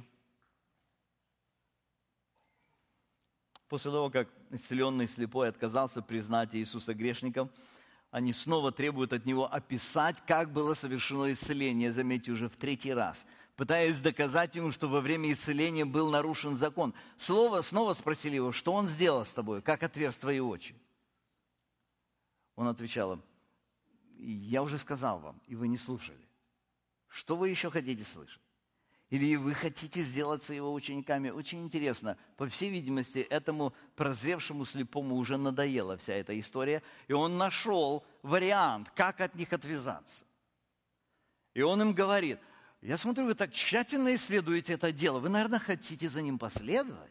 После того, как исцеленный слепой отказался признать Иисуса грешником, они снова требуют от него описать, как было совершено исцеление, заметьте, уже в 3-й раз, пытаясь доказать ему, что во время исцеления был нарушен закон. Снова спросили его, что он сделал с тобой, как отверз твои очи. Он отвечал им, я уже сказал вам, и вы не слушали. Что вы еще хотите слышать? Или вы хотите сделаться его учениками? Очень интересно. По всей видимости, этому прозревшему слепому уже надоела вся эта история, и он нашел вариант, как от них отвязаться. И он им говорит: я смотрю, вы так тщательно исследуете это дело, вы, наверное, хотите за ним последовать?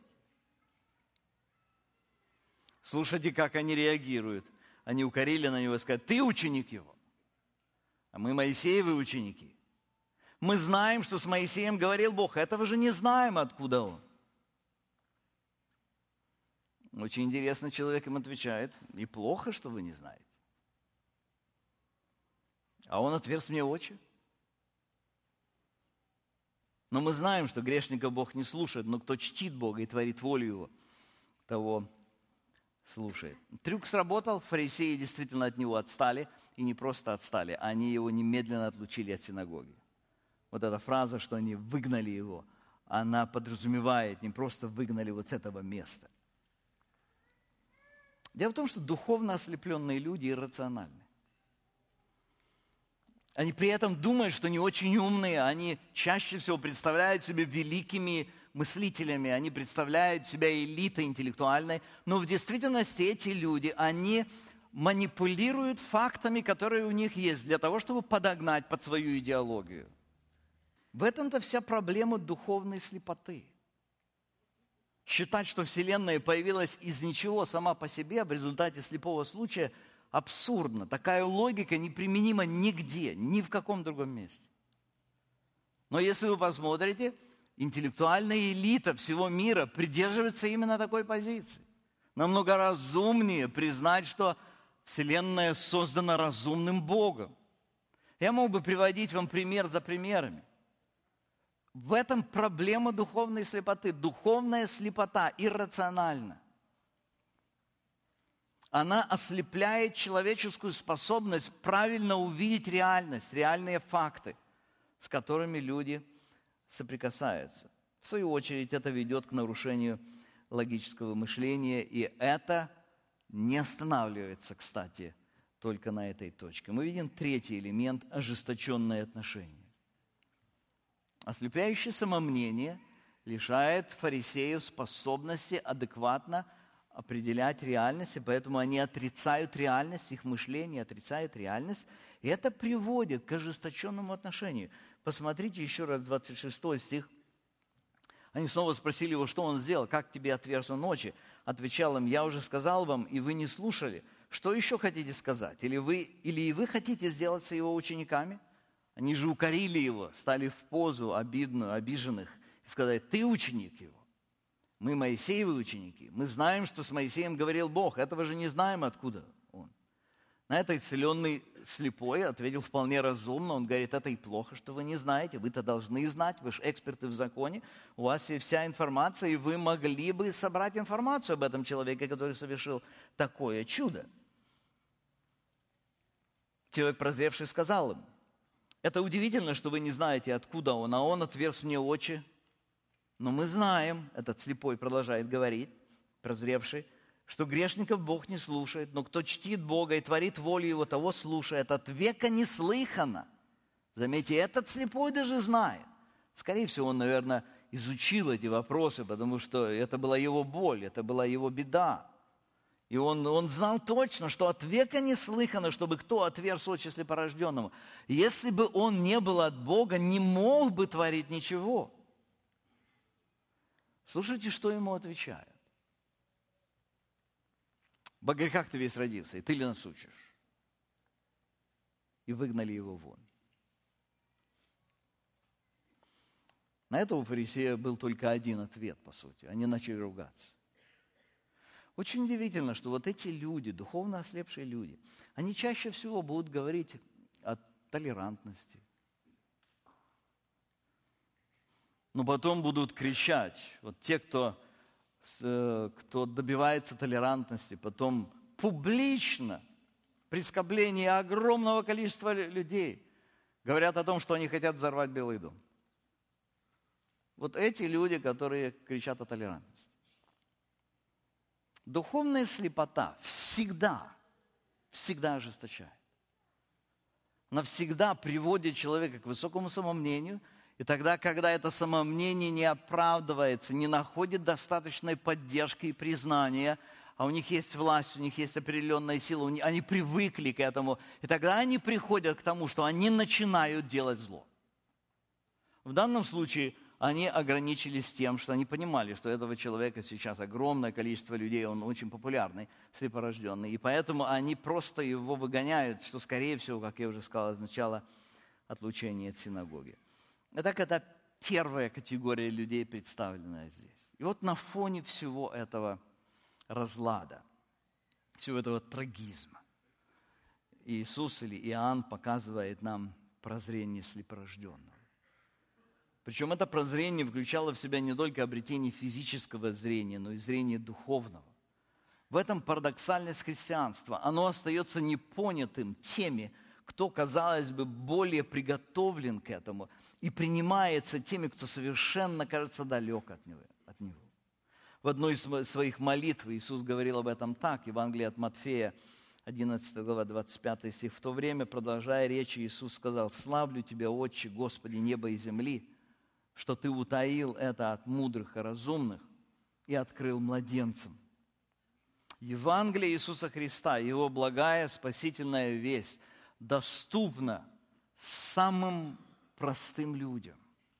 Слушайте, как они реагируют. Они укорили на него и сказали: ты ученик его, а мы Моисеевы ученики. Мы знаем, что с Моисеем говорил Бог, этого же не знаем, откуда он. Очень интересно, человек им отвечает: и плохо, что вы не знаете. А он отверз мне очи. Но мы знаем, что грешника Бог не слушает, но кто чтит Бога и творит волю Его, того слушает. Трюк сработал, фарисеи действительно от него отстали, и не просто отстали, они его немедленно отлучили от синагоги. Вот эта фраза, что они выгнали его, она подразумевает, не просто выгнали вот с этого места. Дело в том, что духовно ослепленные люди иррациональны. Они при этом думают, что они очень умные, они чаще всего представляют себя великими мыслителями, они представляют себя элитой интеллектуальной, но в действительности эти люди, они манипулируют фактами, которые у них есть, для того, чтобы подогнать под свою идеологию. В этом-то вся проблема духовной слепоты. Считать, что Вселенная появилась из ничего сама по себе в результате слепого случая, абсурдно. Такая логика неприменима нигде, ни в каком другом месте. Но если вы посмотрите, интеллектуальная элита всего мира придерживается именно такой позиции. Намного разумнее признать, что Вселенная создана разумным Богом. Я мог бы приводить вам пример за примерами. В этом проблема духовной слепоты. Духовная слепота иррациональна. Она ослепляет человеческую способность правильно увидеть реальность, реальные факты, с которыми люди соприкасаются. В свою очередь, это ведет к нарушению логического мышления, и это не останавливается, кстати, только на этой точке. Мы видим третий элемент – ожесточенные отношения. Ослепляющее самомнение лишает фарисеев способности адекватно определять реальность, и поэтому они отрицают реальность, их мышление отрицает реальность, и это приводит к ожесточенному отношению. Посмотрите еще раз 26 стих. Они снова спросили его, что он сделал, как тебе отверз он очи. Отвечал им: я уже сказал вам, и вы не слушали. Что еще хотите сказать? Или и вы хотите сделаться его учениками? Они же укорили его, стали в позу обиженных и сказали: ты ученик его. Мы Моисеевы ученики. Мы знаем, что с Моисеем говорил Бог. Этого же не знаем, откуда он. На это исцеленный слепой ответил вполне разумно. Он говорит: это и плохо, что вы не знаете. Вы-то должны знать, вы же эксперты в законе. У вас есть вся информация, и вы могли бы собрать информацию об этом человеке, который совершил такое чудо. Человек прозревший сказал им: это удивительно, что вы не знаете, откуда он, а он отверз мне очи. Но мы знаем, этот слепой продолжает говорить, прозревший, что грешников Бог не слушает, но кто чтит Бога и творит волю Его, того слушает. От века не слыхано. Заметьте, этот слепой даже знает. Скорее всего, он, наверное, изучил эти вопросы, потому что это была его боль, это была его беда. И он знал точно, что от века не слыхано, чтобы кто отверз очи слепорожденному. Если бы он не был от Бога, не мог бы творить ничего. Слушайте, что ему отвечают. Во грехах ты весь родился, и ты ли нас учишь? И выгнали его вон. На это у фарисея был только один ответ, по сути. Они начали ругаться. Очень удивительно, что вот эти люди, духовно ослепшие люди, они чаще всего будут говорить о толерантности. Но потом будут кричать. Вот те, кто добивается толерантности, потом публично, при скоплении огромного количества людей, говорят о том, что они хотят взорвать Белый дом. Вот эти люди, которые кричат о толерантности. Духовная слепота всегда ожесточает. Она всегда приводит человека к высокому самомнению И тогда, когда это самомнение не оправдывается, не находит достаточной поддержки и признания, а у них есть власть, у них есть определенная сила, они привыкли к этому, и тогда они приходят к тому, что они начинают делать зло. В данном случае они ограничились тем, что они понимали, что этого человека сейчас огромное количество людей, он очень популярный, слепорожденный, и поэтому они просто его выгоняют, что, скорее всего, как я уже сказал, означало отлучение от синагоги. Итак, это первая категория людей, представленная здесь. И вот на фоне всего этого разлада, всего этого трагизма, Иисус или Иоанн показывает нам прозрение слепорожденного. Причем это прозрение включало в себя не только обретение физического зрения, но и зрения духовного. В этом парадоксальность христианства. Оно остается непонятым теми, кто, казалось бы, более приготовлен к этому, и принимается теми, кто совершенно, кажется, далек от него. В одной из своих молитв Иисус говорил об этом так, Евангелие от Матфея, 11 глава, 25 стих. «В то время, продолжая речь, Иисус сказал: „Славлю Тебя, Отче, Господи неба и земли, что Ты утаил это от мудрых и разумных и открыл младенцам“». Евангелие Иисуса Христа, Его благая спасительная весть доступна самым простым людям.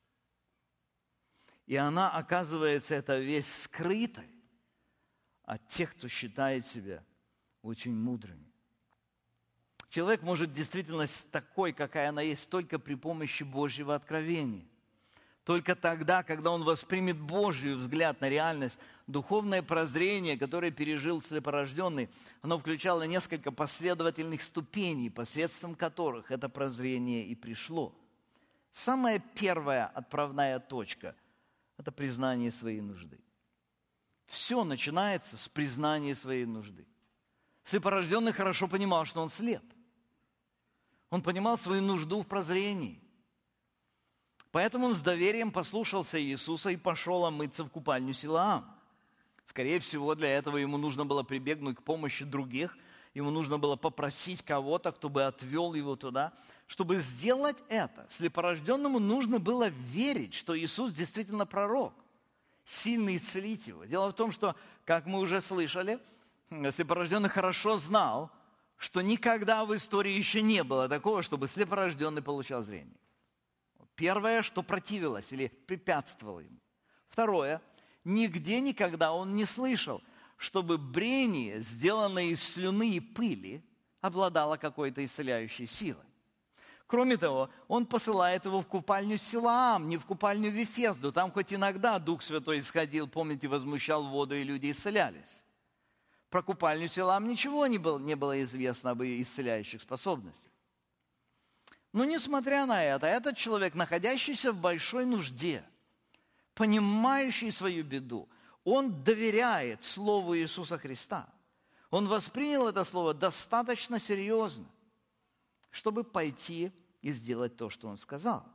И она, оказывается, эта весть скрытой от тех, кто считает себя очень мудрыми. Человек может действительность такой, какая она есть, только при помощи Божьего откровения. Только тогда, когда он воспримет Божий взгляд на реальность, духовное прозрение, которое пережил слепорожденный, оно включало несколько последовательных ступеней, посредством которых это прозрение и пришло. Самая первая отправная точка – это признание своей нужды. Все начинается с признания своей нужды. Слепорожденный хорошо понимал, что он слеп. Он понимал свою нужду в прозрении. Поэтому он с доверием послушался Иисуса и пошел омыться в купальню Силоам. Скорее всего, для этого ему нужно было прибегнуть к помощи других, ему нужно было попросить кого-то, кто бы отвел его туда. Чтобы сделать это, слепорожденному нужно было верить, что Иисус действительно пророк, сильный исцелить его. Дело в том, что, как мы уже слышали, слепорожденный хорошо знал, что никогда в истории еще не было такого, чтобы слепорожденный получал зрение. Первое, что противилось или препятствовало ему. Второе, нигде никогда он не слышал, чтобы брение, сделанное из слюны и пыли, обладало какой-то исцеляющей силой. Кроме того, он посылает его в купальню Силоам, не в купальню Вифезду. Там хоть иногда Дух Святой исходил, помните, возмущал воду, и люди исцелялись. Про купальню Силоам ничего не было известно об исцеляющих способностях. Но несмотря на это, этот человек, находящийся в большой нужде, понимающий свою беду, он доверяет Слову Иисуса Христа. Он воспринял это Слово достаточно серьезно, чтобы пойти и сделать то, что он сказал.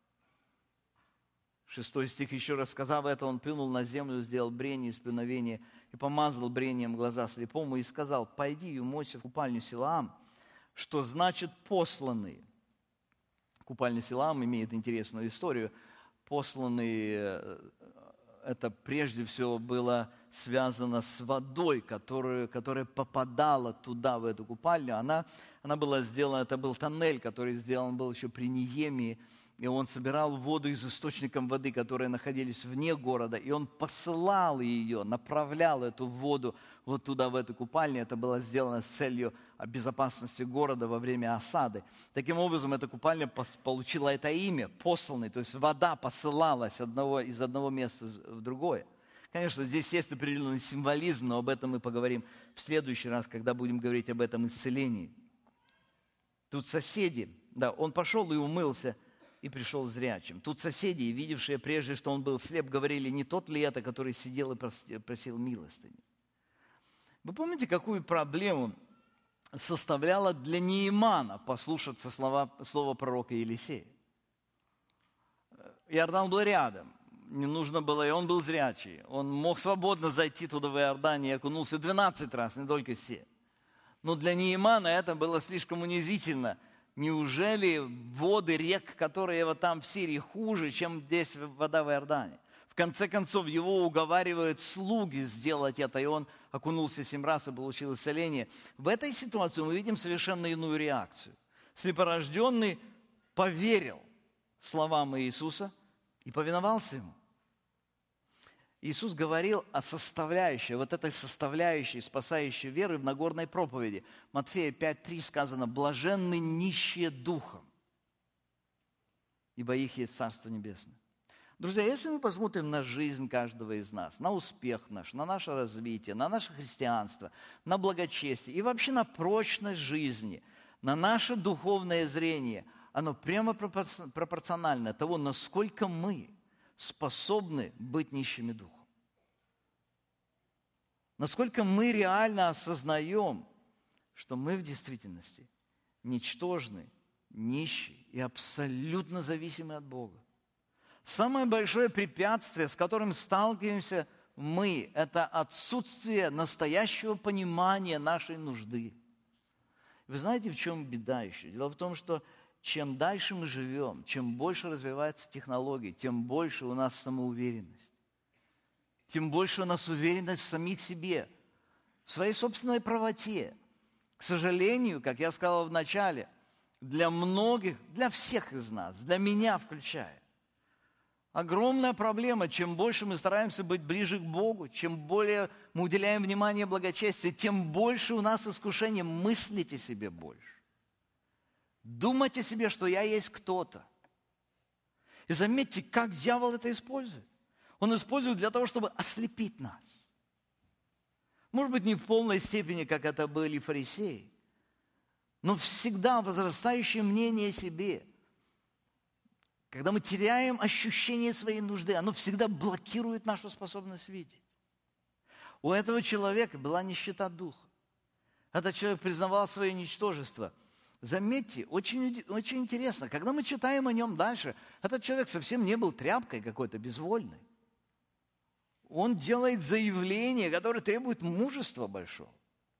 6 стих, еще раз сказав это, он плюнул на землю, сделал брение из плюновения и помазал брением глаза слепому и сказал: «Пойди и умойся в купальню Силоам», что значит «посланные». Купальня Силоам имеет интересную историю. Посланные, это прежде всего было связано с водой, которая попадала туда, в эту купальню. Она была сделана, это был тоннель, который сделан был еще при Неемии, и он собирал воду из источников воды, которые находились вне города, и он посылал ее, направлял эту воду вот туда, в эту купальню. Это было сделано с целью безопасности города во время осады. Таким образом, эта купальня получила это имя, посланный, то есть вода посылалась из одного места в другое. Конечно, здесь есть определенный символизм, но об этом мы поговорим в следующий раз, когда будем говорить об этом исцелении. Тут соседи, он пошел и умылся, и пришел зрячим. Тут соседи, видевшие прежде, что он был слеп, говорили: «Не тот ли это, который сидел и просил милостыни?» Вы помните, какую проблему составляло для Неемана послушаться слова пророка Елисея? Иордан был рядом, не нужно было, и он был зрячий. Он мог свободно зайти туда в Иордан и окунулся 12 раз, не только 7. Но для Неемана это было слишком унизительно, Неужели воды рек, которые вот там в Сирии, хуже, чем здесь вода в Иордане? В конце концов, его уговаривают слуги сделать это, и он окунулся 7 раз и получил исцеление. В этой ситуации мы видим совершенно иную реакцию. Слепорожденный поверил словам Иисуса и повиновался ему. Иисус говорил о составляющей, вот этой составляющей, спасающей веры в Нагорной проповеди. Матфея 5:3 сказано: «Блаженны нищие духом, ибо их есть Царство Небесное». Друзья, если мы посмотрим на жизнь каждого из нас, на успех наш, на наше развитие, на наше христианство, на благочестие и вообще на прочность жизни, на наше духовное зрение, оно прямо пропорционально того, насколько мы способны быть нищими духом. Насколько мы реально осознаем, что мы в действительности ничтожны, нищие и абсолютно зависимы от Бога. Самое большое препятствие, с которым сталкиваемся мы, это отсутствие настоящего понимания нашей нужды. Вы знаете, в чем беда еще? Дело в том, что чем дальше мы живем, чем больше развиваются технологии, тем больше у нас самоуверенность. Тем больше у нас уверенность в самих себе, в своей собственной правоте. К сожалению, как я сказал в начале, для многих, для всех из нас, для меня включая, огромная проблема. Чем больше мы стараемся быть ближе к Богу, чем более мы уделяем внимание благочестию, тем больше у нас искушение мыслить о себе больше. Думать о себе, что я есть кто-то. И заметьте, как дьявол это использует. Он использует для того, чтобы ослепить нас. Может быть, не в полной степени, как это были фарисеи, но всегда возрастающее мнение о себе. Когда мы теряем ощущение своей нужды, оно всегда блокирует нашу способность видеть. У этого человека была нищета духа. Этот человек признавал свое ничтожество. Заметьте, очень, очень интересно, когда мы читаем о нем дальше, этот человек совсем не был тряпкой какой-то безвольной. Он делает заявление, которое требует мужества большого.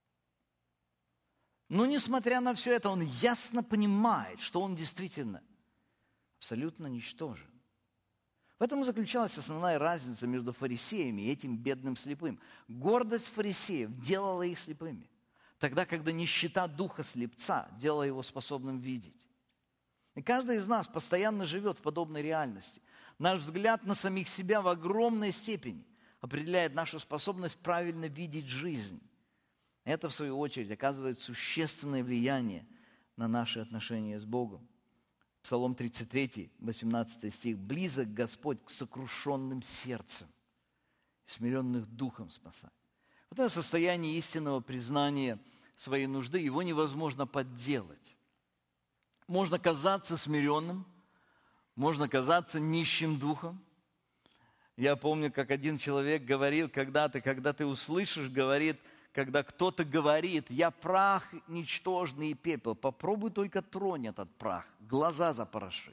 Но несмотря на все это, он ясно понимает, что он действительно абсолютно ничтожен. В этом и заключалась основная разница между фарисеями и этим бедным слепым. Гордость фарисеев делала их слепыми, тогда, когда нищета духа слепца делала его способным видеть. И каждый из нас постоянно живет в подобной реальности. Наш взгляд на самих себя в огромной степени определяет нашу способность правильно видеть жизнь. Это, в свою очередь, оказывает существенное влияние на наши отношения с Богом. Псалом 33, 18 стих. «Близок Господь к сокрушенным сердцем, смиренных духом спасает». Вот это состояние истинного признания своей нужды, его невозможно подделать. Можно казаться смиренным, можно казаться нищим духом. Я помню, как один человек говорил когда-то, когда ты услышишь, говорит, когда кто-то говорит: «Я прах ничтожный и пепел», попробуй только тронь этот прах, глаза запорошит.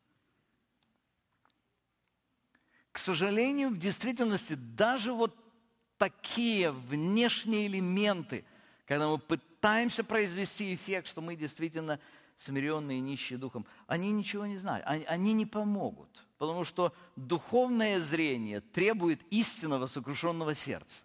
К сожалению, в действительности даже вот такие внешние элементы, когда мы пытаемся произвести эффект, что мы действительно смиренные и нищие духом, они ничего не знают, они не помогут, потому что духовное зрение требует истинного сокрушенного сердца.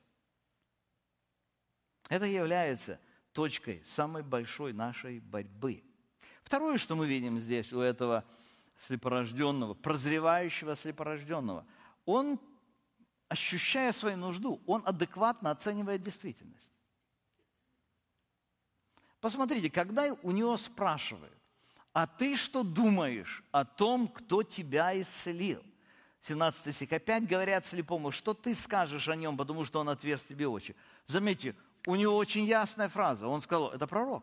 Это является точкой самой большой нашей борьбы. Второе, что мы видим здесь у этого слепорожденного, прозревающего слепорожденного, он, ощущая свою нужду, он адекватно оценивает действительность. Посмотрите, когда у него спрашивают: «А ты что думаешь о том, кто тебя исцелил?» 17 стих. Опять говорят слепому: «Что ты скажешь о нем, потому что он отверз тебе очи?» Заметьте, у него очень ясная фраза. Он сказал: «Это пророк».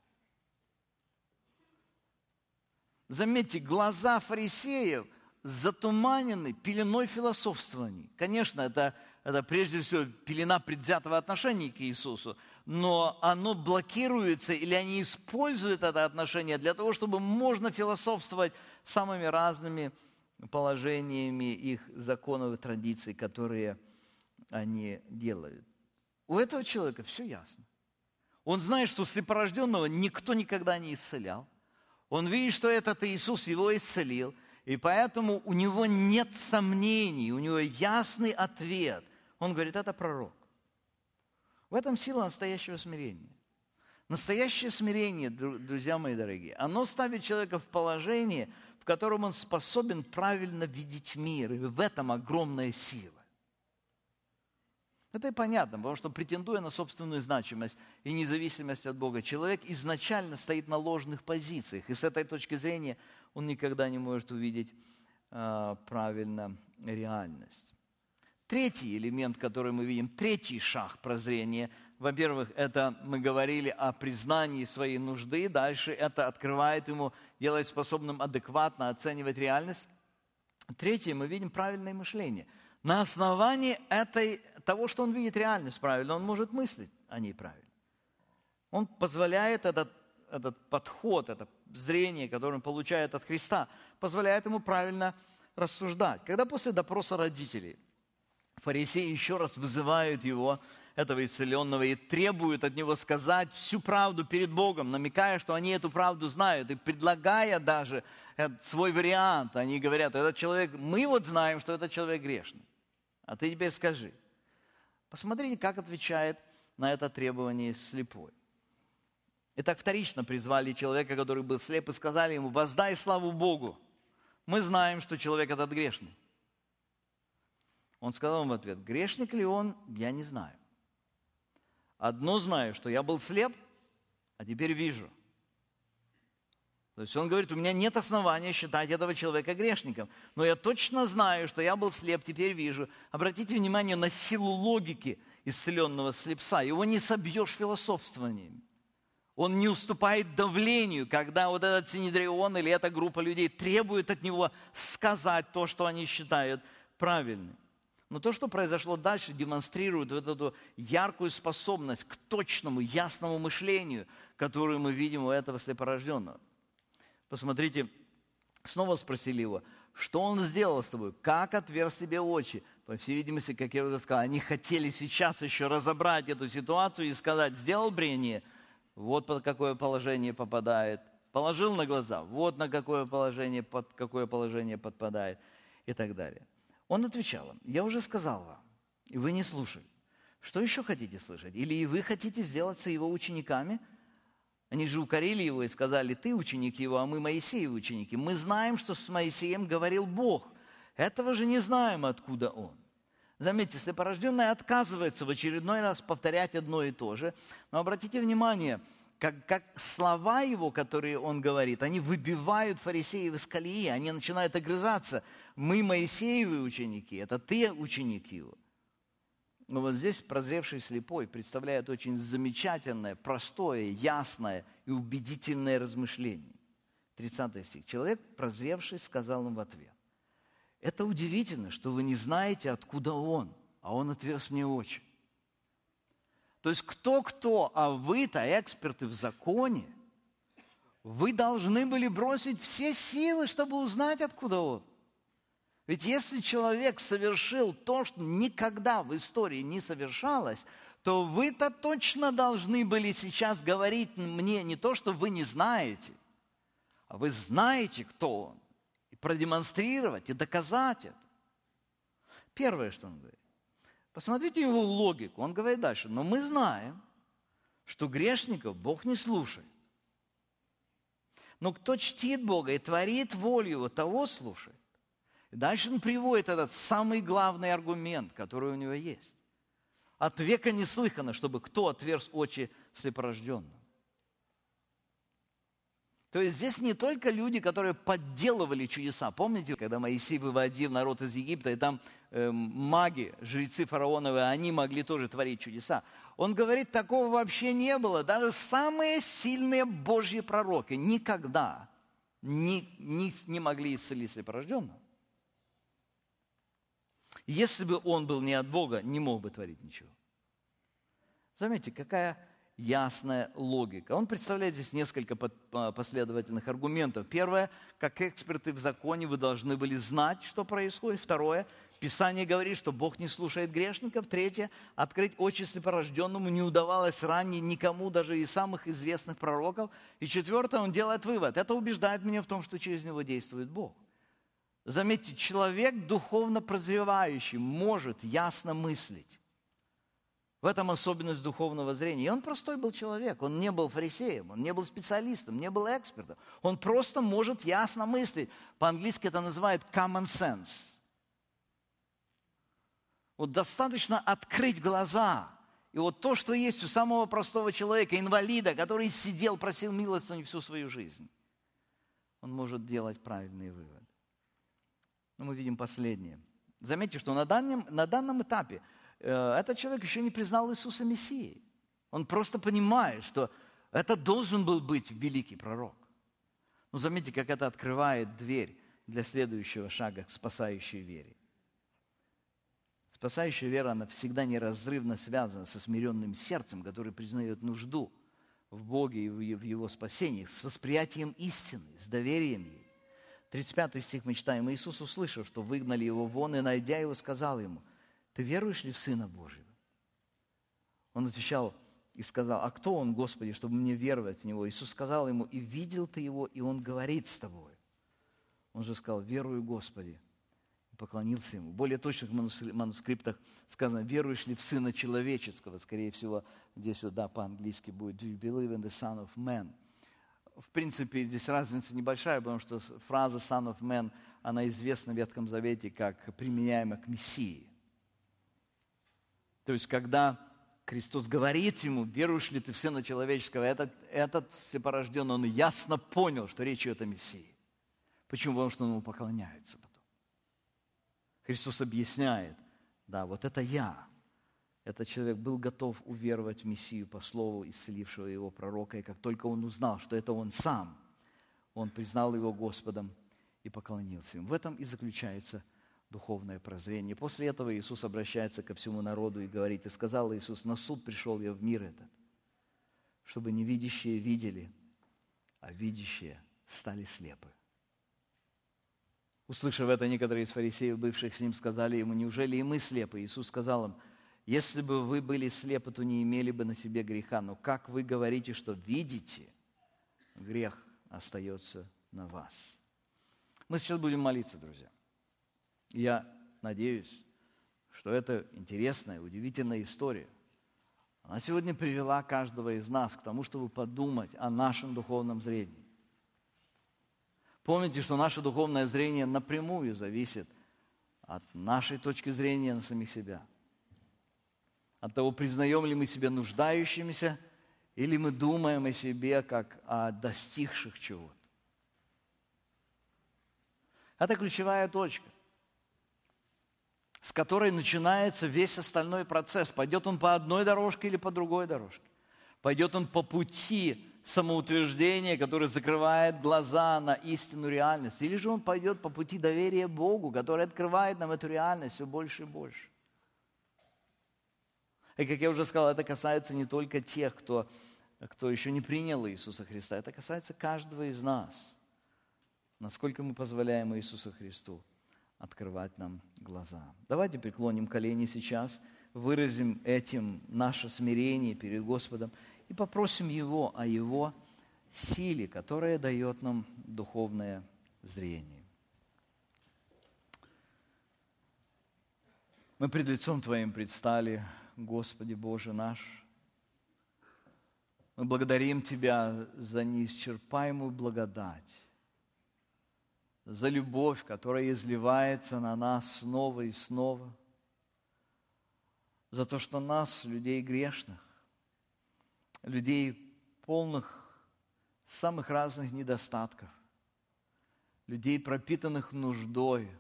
Заметьте, глаза фарисеев затуманены пеленой философствований. Конечно, это прежде всего пелена предвзятого отношения к Иисусу, но оно блокируется, или они используют это отношение для того, чтобы можно философствовать самыми разными положениями их законов и традиций, которые они делают. У этого человека все ясно. Он знает, что слепорожденного никто никогда не исцелял. Он видит, что этот Иисус его исцелил, и поэтому у него нет сомнений, у него ясный ответ. Он говорит, это пророк. В этом сила настоящего смирения. Настоящее смирение, друзья мои дорогие, оно ставит человека в положение, в котором он способен правильно видеть мир, и в этом огромная сила. Это и понятно, потому что, претендуя на собственную значимость и независимость от Бога, человек изначально стоит на ложных позициях, и с этой точки зрения он никогда не может увидеть правильно реальность. Третий элемент, который мы видим, третий шаг прозрения, во-первых, это мы говорили о признании своей нужды, дальше это открывает ему, делает способным адекватно оценивать реальность. Третье, мы видим правильное мышление. На основании того, что он видит реальность правильно, он может мыслить о ней правильно. Он позволяет этот подход, это зрение, которое он получает от Христа, позволяет ему правильно рассуждать. Когда после допроса родителей фарисеи еще раз вызывают его, этого исцеленного, и требуют от него сказать всю правду перед Богом, намекая, что они эту правду знают, и предлагая даже свой вариант, они говорят, этот человек, мы вот знаем, что этот человек грешный, а ты теперь скажи. Посмотрите, как отвечает на это требование слепой. Итак, вторично призвали человека, который был слеп, и сказали ему, воздай славу Богу, мы знаем, что человек этот грешный. Он сказал им в ответ, грешник ли он, я не знаю. Одно знаю, что я был слеп, а теперь вижу. То есть он говорит, у меня нет основания считать этого человека грешником, но я точно знаю, что я был слеп, теперь вижу. Обратите внимание на силу логики исцеленного слепца. Его не собьешь философствованием. Он не уступает давлению, когда вот этот Синедрион или эта группа людей требует от него сказать то, что они считают правильным. Но то, что произошло дальше, демонстрирует вот эту яркую способность к точному, ясному мышлению, которую мы видим у этого слепорожденного. Посмотрите, снова спросили его, что он сделал с тобой, как отверз себе очи. По всей видимости, как я уже сказал, они хотели сейчас еще разобрать эту ситуацию и сказать, сделал брение, вот под какое положение попадает, положил на глаза, вот на какое положение, под какое положение подпадает и так далее. Он отвечал им, я уже сказал вам, и вы не слушали. Что еще хотите слышать? Или и вы хотите сделаться его учениками? Они же укорили его и сказали, ты ученик его, а мы Моисеевы ученики. Мы знаем, что с Моисеем говорил Бог. Этого же не знаем, откуда он. Заметьте, слепорожденный отказывается в очередной раз повторять одно и то же. Но обратите внимание, как слова его, которые он говорит, они выбивают фарисеев из колеи, они начинают огрызаться. Мы Моисеевы ученики, это ты ученик его. Но вот здесь прозревший слепой представляет очень замечательное, простое, ясное и убедительное размышление. 30 стих. Человек, прозревший, сказал им в ответ. Это удивительно, что вы не знаете, откуда он, а он отверз мне очи. То есть кто-кто, а вы-то эксперты в законе, вы должны были бросить все силы, чтобы узнать, откуда он. Ведь если человек совершил то, что никогда в истории не совершалось, то вы-то точно должны были сейчас говорить мне не то, что вы не знаете, а вы знаете, кто он, и продемонстрировать, и доказать это. Первое, что он говорит. Посмотрите его логику. Он говорит дальше. Но мы знаем, что грешников Бог не слушает. Но кто чтит Бога и творит волю Его, того слушает. И дальше он приводит этот самый главный аргумент, который у него есть. От века не слыхано, чтобы кто отверз очи слепорожденному. То есть здесь не только люди, которые подделывали чудеса. Помните, когда Моисей выводил народ из Египта, и там маги, жрецы фараоновые, они могли тоже творить чудеса. Он говорит, такого вообще не было. Даже самые сильные Божьи пророки никогда не могли исцелить слепорожденного. Если бы он был не от Бога, не мог бы творить ничего. Заметьте, какая ясная логика. Он представляет здесь несколько последовательных аргументов. Первое, как эксперты в законе, вы должны были знать, что происходит. Второе, Писание говорит, что Бог не слушает грешников. Третье, открыть очи слепорожденному не удавалось ранее никому, даже из самых известных пророков. И четвертое, он делает вывод. Это убеждает меня в том, что через него действует Бог. Заметьте, человек, духовно прозревающий, может ясно мыслить. В этом особенность духовного зрения. И он простой был человек, он не был фарисеем, он не был специалистом, не был экспертом. Он просто может ясно мыслить. По-английски это называют common sense. Вот достаточно открыть глаза. И вот то, что есть у самого простого человека, инвалида, который сидел, просил милостыню всю свою жизнь, он может делать правильный вывод. Но мы видим последнее. Заметьте, что на данном этапе этот человек еще не признал Иисуса Мессией. Он просто понимает, что это должен был быть великий пророк. Но заметьте, как это открывает дверь для следующего шага к спасающей вере. Спасающая вера, она всегда неразрывно связана со смиренным сердцем, который признает нужду в Боге и в Его спасении, с восприятием истины, с доверием ей. 35 стих мы читаем. Иисус, услышав, что выгнали его вон, и, найдя его, сказал ему: «Ты веруешь ли в Сына Божьего?» Он отвечал и сказал: «А кто Он, Господи, чтобы мне веровать в Него?» Иисус сказал ему: «И видел ты Его, и Он говорит с тобой». Он же сказал: «Верую, Господи», и поклонился Ему. В более точных манускриптах сказано: «Веруешь ли в Сына Человеческого?» Скорее всего, здесь вот, да, по-английски будет: «Do you believe in the Son of Man?» В принципе, здесь разница небольшая, потому что фраза «Son of Man», она известна в Ветхом Завете как применяема к Мессии. То есть, когда Христос говорит ему: «Веруешь ли ты в Сына Человеческого?», этот всепорожденный, он ясно понял, что речь идет о Мессии. Почему? Потому что он ему поклоняется потом. Христос объясняет: да, вот это я. Этот человек был готов уверовать в Мессию по слову исцелившего его пророка. И как только он узнал, что это он сам, он признал его Господом и поклонился ему. В этом и заключается духовное прозрение. После этого Иисус обращается ко всему народу и говорит: «И сказал Иисус: на суд пришел я в мир этот, чтобы невидящие видели, а видящие стали слепы». Услышав это, некоторые из фарисеев, бывших с ним, сказали ему: «Неужели и мы слепы?» Иисус сказал им: «Если бы вы были слепы, то не имели бы на себе греха. Но как вы говорите, что видите, грех остается на вас». Мы сейчас будем молиться, друзья. Я надеюсь, что это интересная, удивительная история. Она сегодня привела каждого из нас к тому, чтобы подумать о нашем духовном зрении. Помните, что наше духовное зрение напрямую зависит от нашей точки зрения на самих себя. От того, признаем ли мы себя нуждающимися, или мы думаем о себе как о достигших чего-то. Это ключевая точка, с которой начинается весь остальной процесс. Пойдет он по одной дорожке или по другой дорожке. Пойдет он по пути самоутверждения, который закрывает глаза на истинную реальность. Или же он пойдет по пути доверия Богу, который открывает нам эту реальность все больше и больше. И, как я уже сказал, это касается не только тех, кто еще не принял Иисуса Христа. Это касается каждого из нас. Насколько мы позволяем Иисусу Христу открывать нам глаза. Давайте преклоним колени сейчас, выразим этим наше смирение перед Господом и попросим Его о Его силе, которая дает нам духовное зрение. Мы пред лицом Твоим предстали, Господи Боже наш. Мы благодарим Тебя за неисчерпаемую благодать, за любовь, которая изливается на нас снова и снова, за то, что нас, людей грешных, людей полных самых разных недостатков, людей, пропитанных нуждой,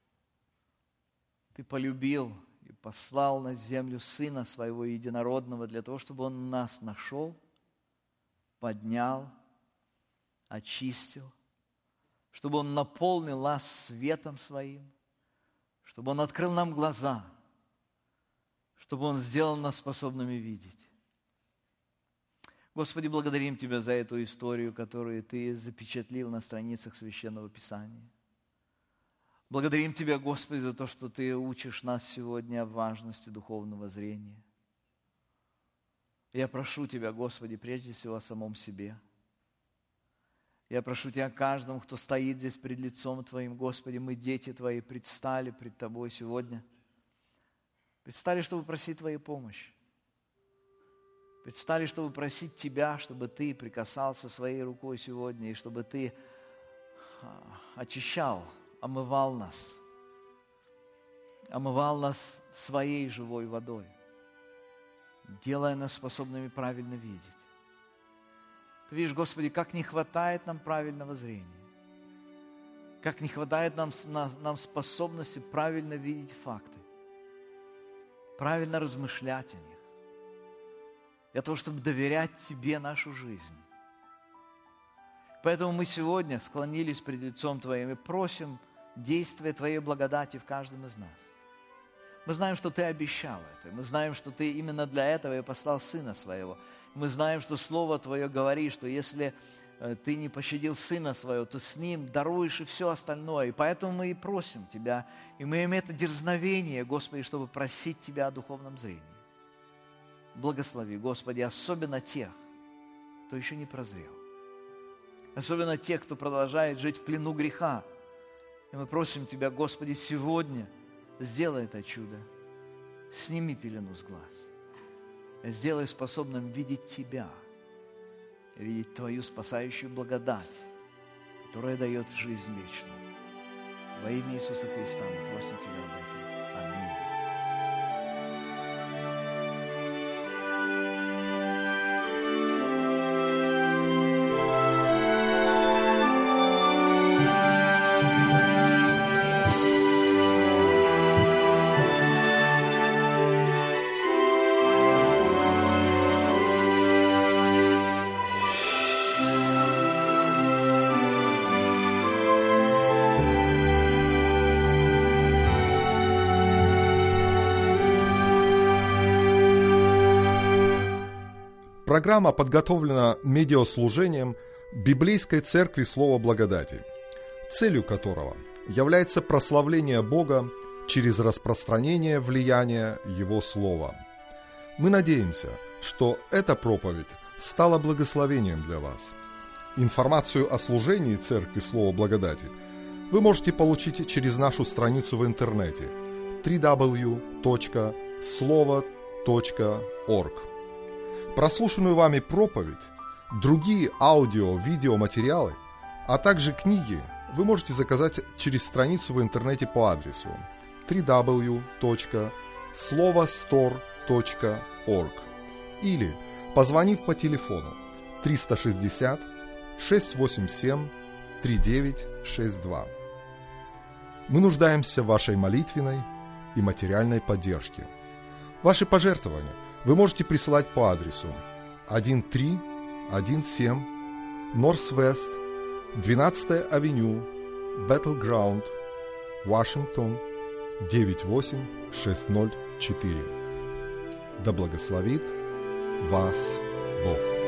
Ты полюбил и послал на землю Сына Своего Единородного для того, чтобы Он нас нашел, поднял, очистил, чтобы Он наполнил нас светом Своим, чтобы Он открыл нам глаза, чтобы Он сделал нас способными видеть. Господи, благодарим Тебя за эту историю, которую Ты запечатлил на страницах Священного Писания. Благодарим Тебя, Господи, за то, что Ты учишь нас сегодня о важности духовного зрения. Я прошу Тебя, Господи, прежде всего о самом себе. Я прошу Тебя о каждом, кто стоит здесь пред лицом Твоим, Господи, мы, дети Твои, предстали пред Тобой сегодня. Предстали, чтобы просить Твоей помощи. Предстали, чтобы просить Тебя, чтобы Ты прикасался своей рукой сегодня, и чтобы Ты очищал, омывал нас своей живой водой, делая нас способными правильно видеть. Ты видишь, Господи, как не хватает нам правильного зрения, как не хватает нам способности правильно видеть факты, правильно размышлять о них, для того, чтобы доверять Тебе нашу жизнь. Поэтому мы сегодня склонились пред лицом Твоим и просим действия Твоей благодати в каждом из нас. Мы знаем, что Ты обещал это. Мы знаем, что Ты именно для этого и послал Сына Своего. Мы знаем, что Слово Твое говорит, что если Ты не пощадил Сына Своего, то с Ним даруешь и все остальное. И поэтому мы и просим Тебя, и мы имеем это дерзновение, Господи, чтобы просить Тебя о духовном зрении. Благослови, Господи, особенно тех, кто еще не прозрел. Особенно тех, кто продолжает жить в плену греха. И мы просим Тебя, Господи, сегодня сделай это чудо. Сними пелену с глаз. Сделай способным видеть Тебя, видеть Твою спасающую благодать, которая дает жизнь вечную. Во имя Иисуса Христа мы просим Тебя об этом. Аминь. Программа подготовлена медиаслужением Библейской Церкви Слова Благодати, целью которого является прославление Бога через распространение влияния Его Слова. Мы надеемся, что эта проповедь стала благословением для вас. Информацию о служении Церкви Слова Благодати вы можете получить через нашу страницу в интернете www.slovo.org. Прослушанную вами проповедь, другие аудио-видеоматериалы, а также книги вы можете заказать через страницу в интернете по адресу www.slovostore.org или позвонив по телефону 360 687 3962. Мы нуждаемся в вашей молитвенной и материальной поддержке. Ваши пожертвования вы можете присылать по адресу 1317 Northwest 12-я авеню, Battleground, Вашингтон, 98604. Да благословит вас Бог.